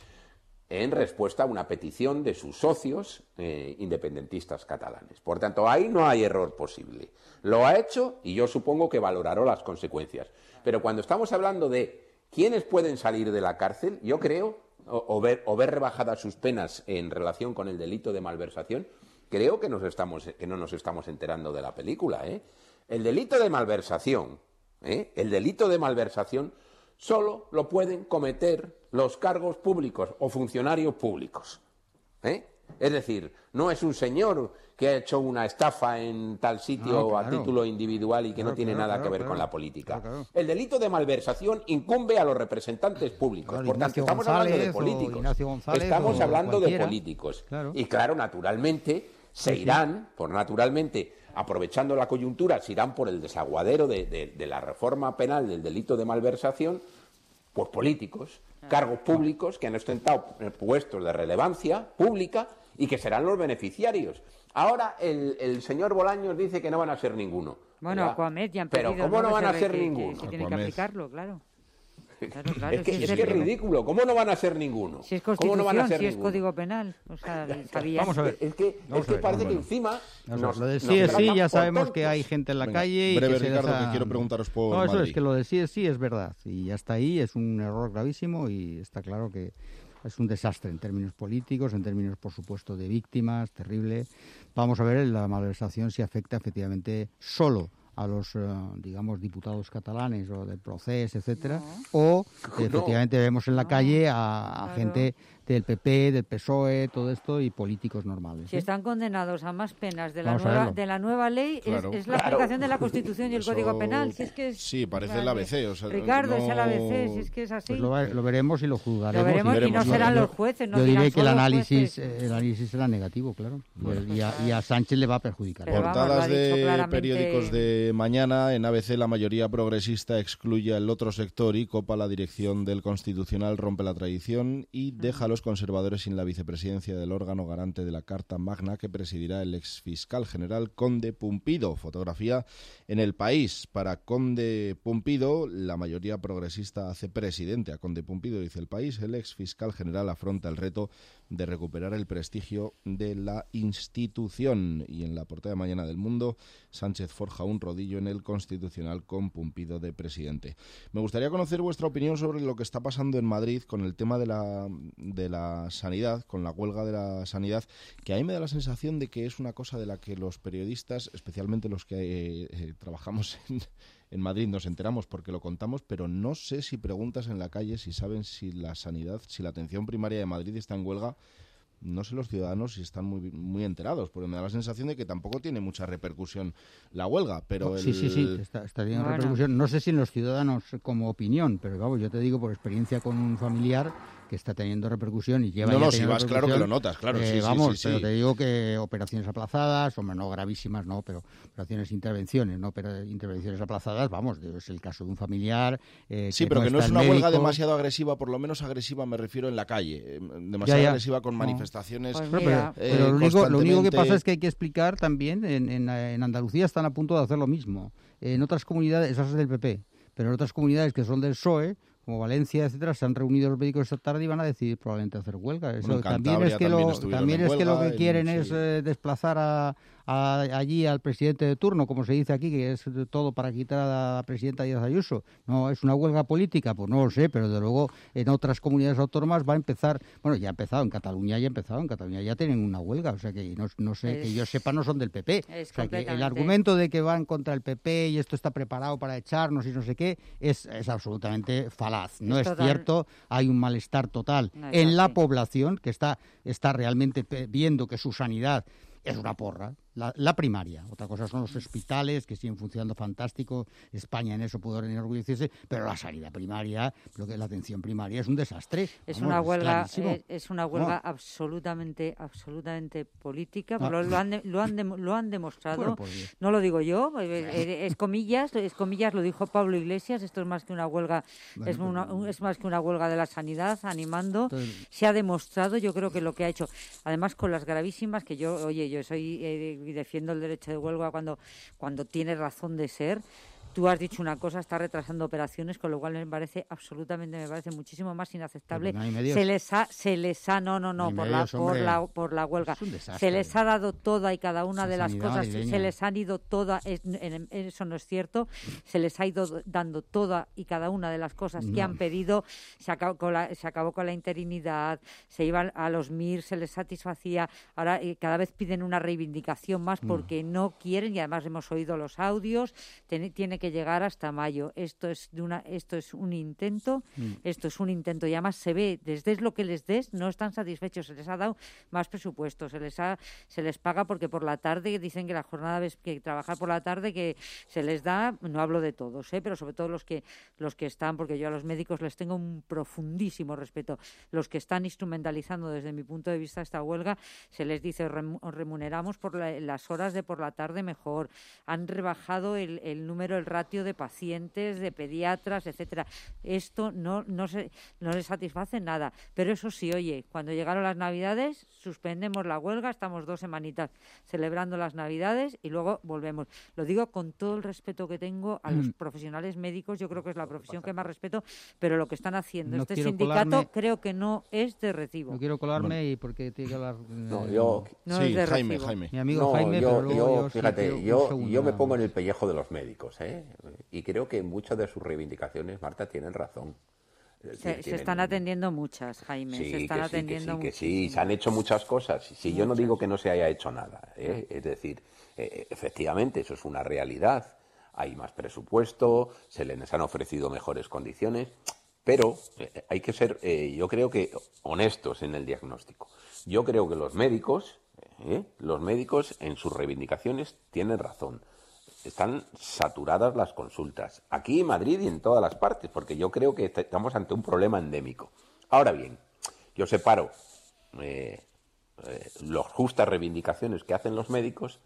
en respuesta a una petición de sus socios eh, independentistas catalanes. Por tanto, ahí no hay error posible. Lo ha hecho y yo supongo que valorará las consecuencias. Pero cuando estamos hablando de quiénes pueden salir de la cárcel, yo creo, o, o, ver, o ver rebajadas sus penas en relación con el delito de malversación, creo que, nos estamos, que no nos estamos enterando de la película. ¿eh? El delito de malversación, ¿eh? el delito de malversación solo lo pueden cometer los cargos públicos o funcionarios públicos. ¿eh? Es decir, no es un señor que ha hecho una estafa en tal sitio no, claro. a título individual y que claro, no tiene claro, nada claro, que ver claro. con la política. Claro, claro. El delito de malversación incumbe a los representantes públicos. Claro, Por tanto, estamos González hablando de políticos. González estamos hablando cualquiera. de políticos. Claro. Y claro, naturalmente, se sí, irán, sí. por naturalmente, aprovechando la coyuntura, se irán por el desaguadero de, de, de la reforma penal del delito de malversación, pues políticos, cargos públicos que han ostentado puestos de relevancia pública y que serán los beneficiarios. Ahora el, el señor Bolaños dice que no van a ser ninguno. Bueno, Aquamed ya han pedido, Pero ¿cómo no, no van a ser que, ninguno? Que, que tienen que aplicarlo, claro. Claro, claro, es que si es, que es ridículo. ¿Cómo no van a ser ninguno? Si es constitución, no van a ser si ninguno? es código penal. O sea, sabía. Vamos a ver. Es que, es que parece que encima... Nos, lo de sí es sí, ya sabemos que hay gente en la Venga, calle... Breve, y que Ricardo, esa... que quiero preguntaros por No, eso Madrid. es que lo de sí es sí es verdad. Y hasta ahí es un error gravísimo y está claro que es un desastre en términos políticos, en términos, por supuesto, de víctimas, terrible. Vamos a ver la malversación si afecta efectivamente solo a los, eh, digamos, diputados catalanes o del Procés, etcétera, no. o no. efectivamente vemos en la calle a, a claro. gente del P P, del P S O E, todo esto, y políticos normales. Si ¿eh? están condenados a más penas de la, nueva, de la nueva ley, claro. es, es la claro. aplicación de la Constitución y el Eso, Código Penal. Si es que es, sí, parece vale. el A B C. O sea, Ricardo, no... es el A B C, si es que es así. Pues lo, lo veremos y lo juzgaremos. Lo veremos y, veremos, y no serán yo, los jueces. No yo diré que el análisis, jueces. el análisis será negativo, claro. Bueno, y, a, y a Sánchez le va a perjudicar. Pero Portadas vamos, de claramente... periódicos de mañana. En A B C la mayoría progresista excluye al otro sector y copa la dirección del Constitucional, rompe la tradición y deja a los conservadores sin la vicepresidencia del órgano garante de la Carta Magna que presidirá el exfiscal general Conde Pumpido. Fotografía en El País. Para Conde Pumpido, la mayoría progresista hace presidente a Conde Pumpido, dice El País. El exfiscal general afronta el reto de recuperar el prestigio de la institución. Y en la portada de mañana del Mundo, Sánchez forja un rodillo en el Constitucional con Pumpido de presidente. Me gustaría conocer vuestra opinión sobre lo que está pasando en Madrid con el tema de la, de la sanidad, con la huelga de la sanidad, que a mí me da la sensación de que es una cosa de la que los periodistas, especialmente los que eh, eh, trabajamos en, en Madrid, nos enteramos porque lo contamos, pero no sé si preguntas en la calle si saben si la sanidad, si la atención primaria de Madrid está en huelga. No sé los ciudadanos si están muy muy enterados, porque me da la sensación de que tampoco tiene mucha repercusión la huelga, pero... Sí, el... sí, sí, está, está teniendo bueno. repercusión. No sé si en los ciudadanos como opinión, pero vamos, yo te digo por experiencia con un familiar que está teniendo repercusión y lleva... No, no, si vas, claro que lo notas, claro, eh, sí, vamos, sí, sí, pero sí. te digo que operaciones aplazadas, hombre, no gravísimas, no, pero operaciones, intervenciones, no, pero intervenciones aplazadas, vamos, es el caso de un familiar... Eh, sí, que pero no que no es una médico. huelga demasiado agresiva, por lo menos agresiva me refiero en la calle, demasiado ya, ya. agresiva con no. manifestaciones... Pues pero pero, eh, pero lo, único, lo único que pasa es que hay que explicar también, en, en, en Andalucía están a punto de hacer lo mismo, en otras comunidades, esas es del P P, pero en otras comunidades que son del P S O E, como Valencia, etcétera, se han reunido los médicos esta tarde y van a decidir probablemente hacer huelga. Eso, bueno, también es que también lo, también es que lo que quieren en, es sí. eh, desplazar a, a, allí al presidente de turno, como se dice aquí, que es todo para quitar a la presidenta Díaz Ayuso. No, es una huelga política, pues no lo sé, pero de luego en otras comunidades autónomas va a empezar, bueno, ya ha empezado, en Cataluña ya ha empezado, en Cataluña ya tienen una huelga, o sea que no, no sé, es, que yo sepa no son del P P. Es o sea que el argumento de que van contra el P P y esto está preparado para echarnos y no sé qué, es, es absolutamente falaz. No es, es cierto. Hay un malestar total no, en la población que está, está realmente viendo que su sanidad es una porra. La, la primaria, otra cosa son los hospitales que siguen funcionando fantástico, España en eso puede enorgullecerse, pero la sanidad primaria, lo que es la atención primaria es un desastre. Es Vamos, una huelga, es, es, es una huelga no. absolutamente, absolutamente política, no. lo, lo, han de, lo, han de, lo han demostrado, bueno, pues no lo digo yo, es comillas, es comillas, lo dijo Pablo Iglesias, esto es más que una huelga, bueno, es, una, pues, es más que una huelga de la sanidad, animando, entonces, se ha demostrado, yo creo que lo que ha hecho, además con las gravísimas, que yo, oye, yo soy eh, y defiendo el derecho de huelga cuando, cuando tiene razón de ser. Tú has dicho una cosa, está retrasando operaciones, con lo cual me parece absolutamente, me parece muchísimo más inaceptable. No se les ha, se les ha, no, no, no, no por, medios, la, por la, por la huelga. Se les ha dado toda y cada una Esa de las cosas, madrileña. se les han ido toda, es, en, en, eso no es cierto, se les ha ido dando toda y cada una de las cosas no. que han pedido. Se acabó con la, se acabó con la interinidad, se iban a los M I R, se les satisfacía. Ahora eh, cada vez piden una reivindicación más porque no, no quieren, y además hemos oído los audios, tiene, tiene que llegar hasta mayo. Esto es de una, esto es un intento, mm. esto es un intento y además se ve, desde lo que les des, no están satisfechos, se les ha dado más presupuesto, se les ha, se les paga porque por la tarde dicen que la jornada que trabajar por la tarde que se les da, no hablo de todos, ¿eh? pero sobre todo los que los que están, porque yo a los médicos les tengo un profundísimo respeto, los que están instrumentalizando desde mi punto de vista esta huelga, se les dice remuneramos por la, las horas de por la tarde mejor, han rebajado el, el número, el ratio de pacientes, de pediatras, etcétera. Esto no, no, se, no les satisface nada. Pero eso sí, oye, cuando llegaron las Navidades, suspendemos la huelga, estamos dos semanitas celebrando las Navidades y luego volvemos. Lo digo con todo el respeto que tengo a los profesionales médicos, yo creo que es la profesión que más respeto, pero lo que están haciendo no este sindicato colarme, creo que no es de recibo. No quiero colarme bueno. y porque tiene que hablar... Eh, no, yo... No sí, es de Jaime, recibo. Jaime. Mi amigo no, Jaime, yo, pero yo, yo fíjate, sí, yo, segundo, yo me pongo en el pellejo de los médicos, ¿eh? Y creo que muchas de sus reivindicaciones, Marta, tienen razón. Se, tienen, se están atendiendo muchas, Jaime, sí, se están que atendiendo sí, que sí, que muchísimo. sí, se han hecho muchas cosas. Si sí, yo no digo que no se haya hecho nada, ¿eh? Es decir, eh, efectivamente, eso es una realidad. hay más presupuesto, se les han ofrecido mejores condiciones, pero eh, hay que ser, eh, yo creo que, honestos en el diagnóstico. Yo creo que los médicos, eh, los médicos en sus reivindicaciones tienen razón. Están saturadas las consultas, aquí en Madrid y en todas las partes, porque yo creo que estamos ante un problema endémico. Ahora bien, yo separo eh, eh, las justas reivindicaciones que hacen los médicos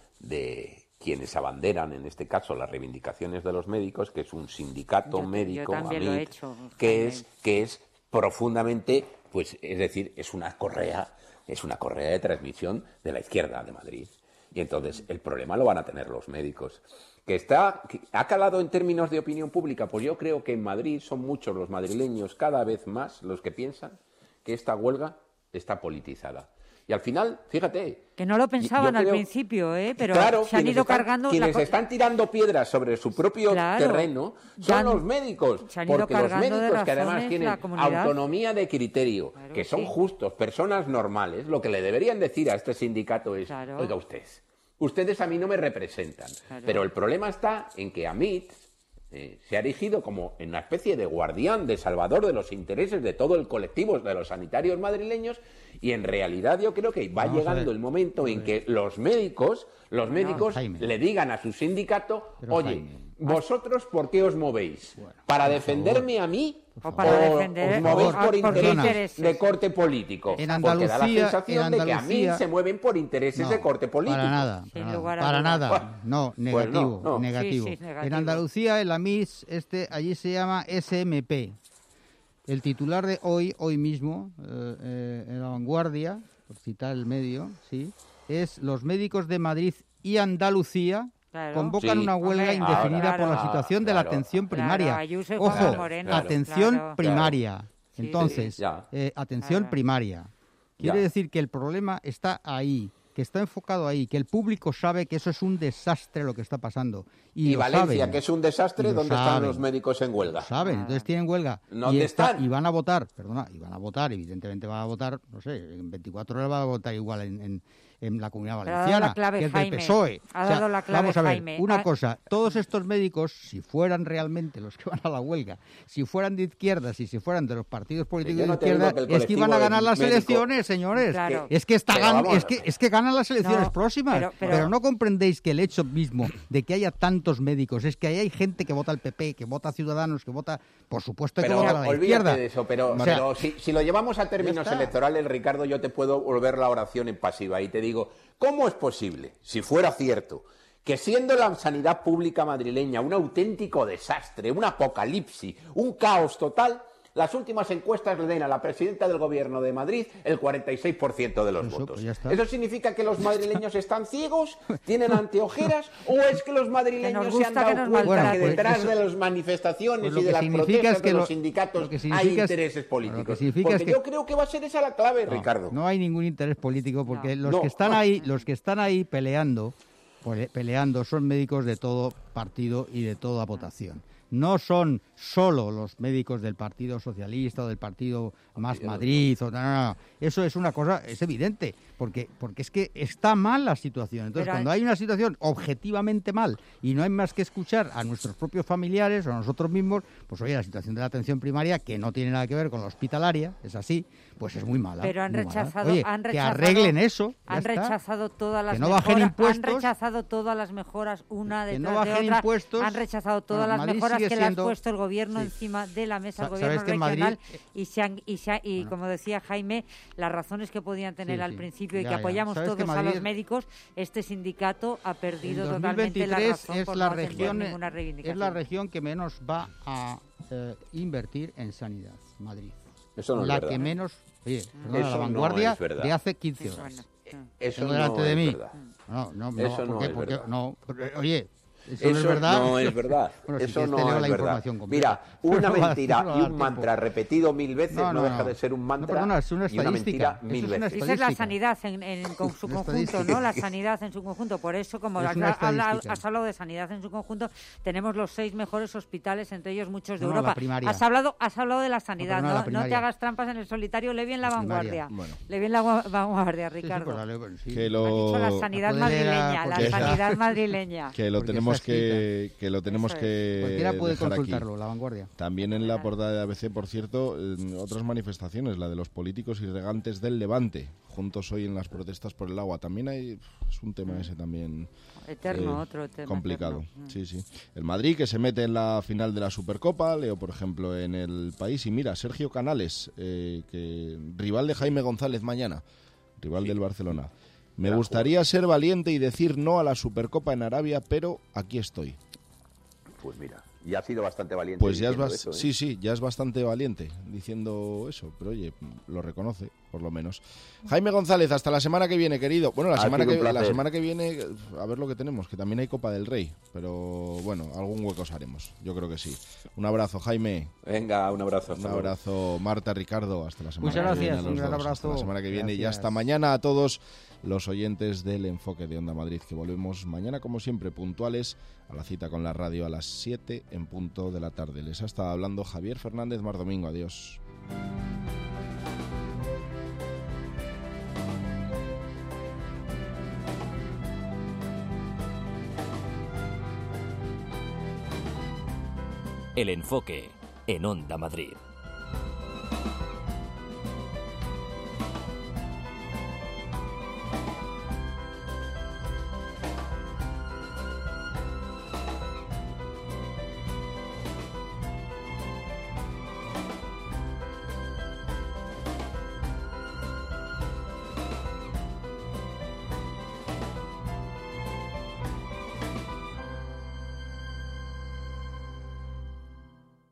de quienes abanderan, en este caso, las reivindicaciones de los médicos, que es un sindicato yo, médico, yo también lo he AMIT, hecho, que es que es profundamente, pues, es decir, es una correa, es una correa de transmisión de la izquierda de Madrid. Y entonces el problema lo van a tener los médicos. ¿Que está que ha calado en términos de opinión pública? Pues yo creo que en Madrid son muchos los madrileños, cada vez más, los que piensan que esta huelga está politizada. Y al final, fíjate... Que no lo pensaban creo, al principio, ¿eh? Pero claro, se han ido están, cargando... Quienes la... están tirando piedras sobre su propio claro, terreno son ya, los médicos. Porque los médicos, que además tienen autonomía de criterio, claro, que son sí. justos, personas normales, lo que le deberían decir a este sindicato es, claro. oiga usted, ustedes a mí no me representan. Claro. Pero el problema está en que AMIT eh, se ha erigido como en una especie de guardián, de salvador de los intereses de todo el colectivo de los sanitarios madrileños, y en realidad yo creo que va Vamos llegando el momento en que los médicos, los bueno, médicos Jaime. le digan a su sindicato, Pero oye, Jaime. ¿vosotros por qué os movéis? Bueno, ¿Para defenderme favor. a mí? O para o defender, os movéis o, por interés intereses. de corte político. En Andalucía, porque da la sensación en Andalucía, de que a mí se mueven por intereses no, de corte político. Para nada, para nada. Para nada. No, negativo, pues no, no. negativo. Sí, sí, negativo. En Andalucía el AMIS, este, allí se llama S M P. El titular de hoy, hoy mismo, eh, eh, en La Vanguardia, por citar el medio, sí, es los médicos de Madrid y Andalucía claro. convocan sí. una huelga Hombre, indefinida claro, por la situación claro, de la atención primaria. Claro, Ojo, claro, Moreno, atención claro, primaria. Claro. Entonces, sí, eh, atención claro. primaria. Quiere ya. decir que el problema está ahí, que está enfocado ahí, que el público sabe que eso es un desastre lo que está pasando. Y, y Valencia, saben, que es un desastre, ¿dónde saben, están los médicos en huelga? Lo saben, entonces tienen huelga. ¿Dónde y, está, están? y van a votar, perdona, y van a votar, evidentemente van a votar, no sé, en veinticuatro horas van a votar igual en, en, en la Comunidad Valenciana, clave, que es Jaime. del P S O E. Ha o sea, dado la clave, vamos a ver, Jaime. una ah. cosa, todos estos médicos, si fueran realmente los que van a la huelga, si fueran de izquierdas y si fueran de los partidos políticos no de izquierda, es que iban a ganar las médico, elecciones, señores. Claro. Es que está gan es que es que ganan las elecciones no, próximas. Pero, pero, pero no comprendéis que el hecho mismo de que haya tantos médicos es que ahí hay gente que vota al P P, que vota a Ciudadanos, que vota, por supuesto, que pero, vota a la izquierda. De eso, pero, o sea, pero si, si lo llevamos a términos electorales, Ricardo, yo te puedo volver la oración en pasiva y te digo, ¿cómo es posible, si fuera cierto, que siendo la sanidad pública madrileña un auténtico desastre, un apocalipsis, un caos total, las últimas encuestas le den a la presidenta del Gobierno de Madrid el cuarenta y seis por ciento de los Eso, votos? Pues ¿Eso significa que los madrileños están ciegos, tienen anteojeras, o es que los madrileños que se han dado cuenta bueno, que detrás pues eso, de las manifestaciones pues y de las protestas es que de los lo, sindicatos lo hay intereses políticos? Bueno, porque es que yo creo que va a ser esa la clave, no, Ricardo. No hay ningún interés político porque no, los no. que están ahí, los que están ahí peleando, peleando son médicos de todo partido y de toda votación. No son solo los médicos del Partido Socialista o del Partido Más Madrid. O, no, no, no. Eso es una cosa, es evidente, porque, porque es que está mal la situación. Entonces, Pero cuando hay una situación objetivamente mal y no hay más que escuchar a nuestros propios familiares o a nosotros mismos, pues oye, la situación de la atención primaria, que no tiene nada que ver con la hospitalaria, es así, pues es muy mala. Pero han rechazado, oye, han rechazado, que arreglen eso. Han rechazado todas las que no mejoras, bajen impuestos, han rechazado todas las mejoras una detrás que no bajen de otra. Impuestos, han rechazado todas bueno, las mejoras que siendo, le ha puesto el gobierno sí. encima de la mesa, el gobierno regional, Madrid, y, se han, y, se ha, y bueno. como decía Jaime, las razones que podían tener sí, al principio sí. y que ya, apoyamos todos que Madrid, a los médicos, este sindicato ha perdido totalmente la razón es por la no región, ninguna reivindicación. Es la región que menos va a eh, invertir en sanidad, Madrid. Eso no la es verdad. que menos, oye, perdona, la Vanguardia no de hace quince horas. Bueno, eso no delante es de mí. verdad. No, no, no, eso ¿por no qué? es Porque, verdad. No, porque, oye, eso, eso no es verdad. No es verdad. Bueno, si eso no te leo es la verdad. Mira, una mentira y un mantra repetido mil veces no, no, no deja de ser un mantra no, perdona, es una y una mentira mil es una veces. Esa es la sanidad en, en, en su conjunto, ¿no? La sanidad en su conjunto. Por eso, como has, has hablado de sanidad en su conjunto, tenemos los seis mejores hospitales, entre ellos muchos de no, Europa. No, has hablado, has hablado de la sanidad, no, no, no te hagas trampas en el solitario. Lee bien la, la vanguardia. Bueno. Lee bien la vanguardia, Ricardo. Sí, sí, pues la leo, sí. Que lo... Ha dicho la sanidad madrileña, la sanidad madrileña. Que lo tenemos tenemos que, que lo tenemos que Cualquiera puede dejar consultarlo, aquí. La Vanguardia. También en la portada de A B C, por cierto, en otras manifestaciones, la de los políticos y regantes del Levante, juntos hoy en las protestas por el agua. También hay, es un tema ese también eterno, eh, otro tema complicado. Eterno. Sí, sí. El Madrid, que se mete en la final de la Supercopa, leo por ejemplo en El País, y mira, Sergio Canales, eh, que rival de Jaime González mañana, rival sí. del Barcelona. Me Era gustaría juego. ser valiente y decir no a la Supercopa en Arabia, pero aquí estoy. Pues mira, ya has sido bastante valiente. Pues ya es bas- eso, ¿eh? sí, sí, sí, ya es bastante valiente diciendo eso, pero oye, lo reconoce, por lo menos. Jaime González, hasta la semana que viene, querido. Bueno, la ha semana que un la semana que viene, a ver lo que tenemos, que también hay Copa del Rey, pero bueno, algún hueco os haremos, yo creo que sí. Un abrazo, Jaime. Venga, un abrazo. Un abrazo, Marta, Ricardo, hasta la semana Muchas que gracias, viene. a los un gran dos. abrazo. Hasta la semana que viene Gracias. y hasta mañana a todos los oyentes del Enfoque de Onda Madrid, que volvemos mañana, como siempre, puntuales a la cita con la radio a las siete en punto de la tarde. Les ha estado hablando Javier Fernández Mardomingo. Adiós. El Enfoque en Onda Madrid.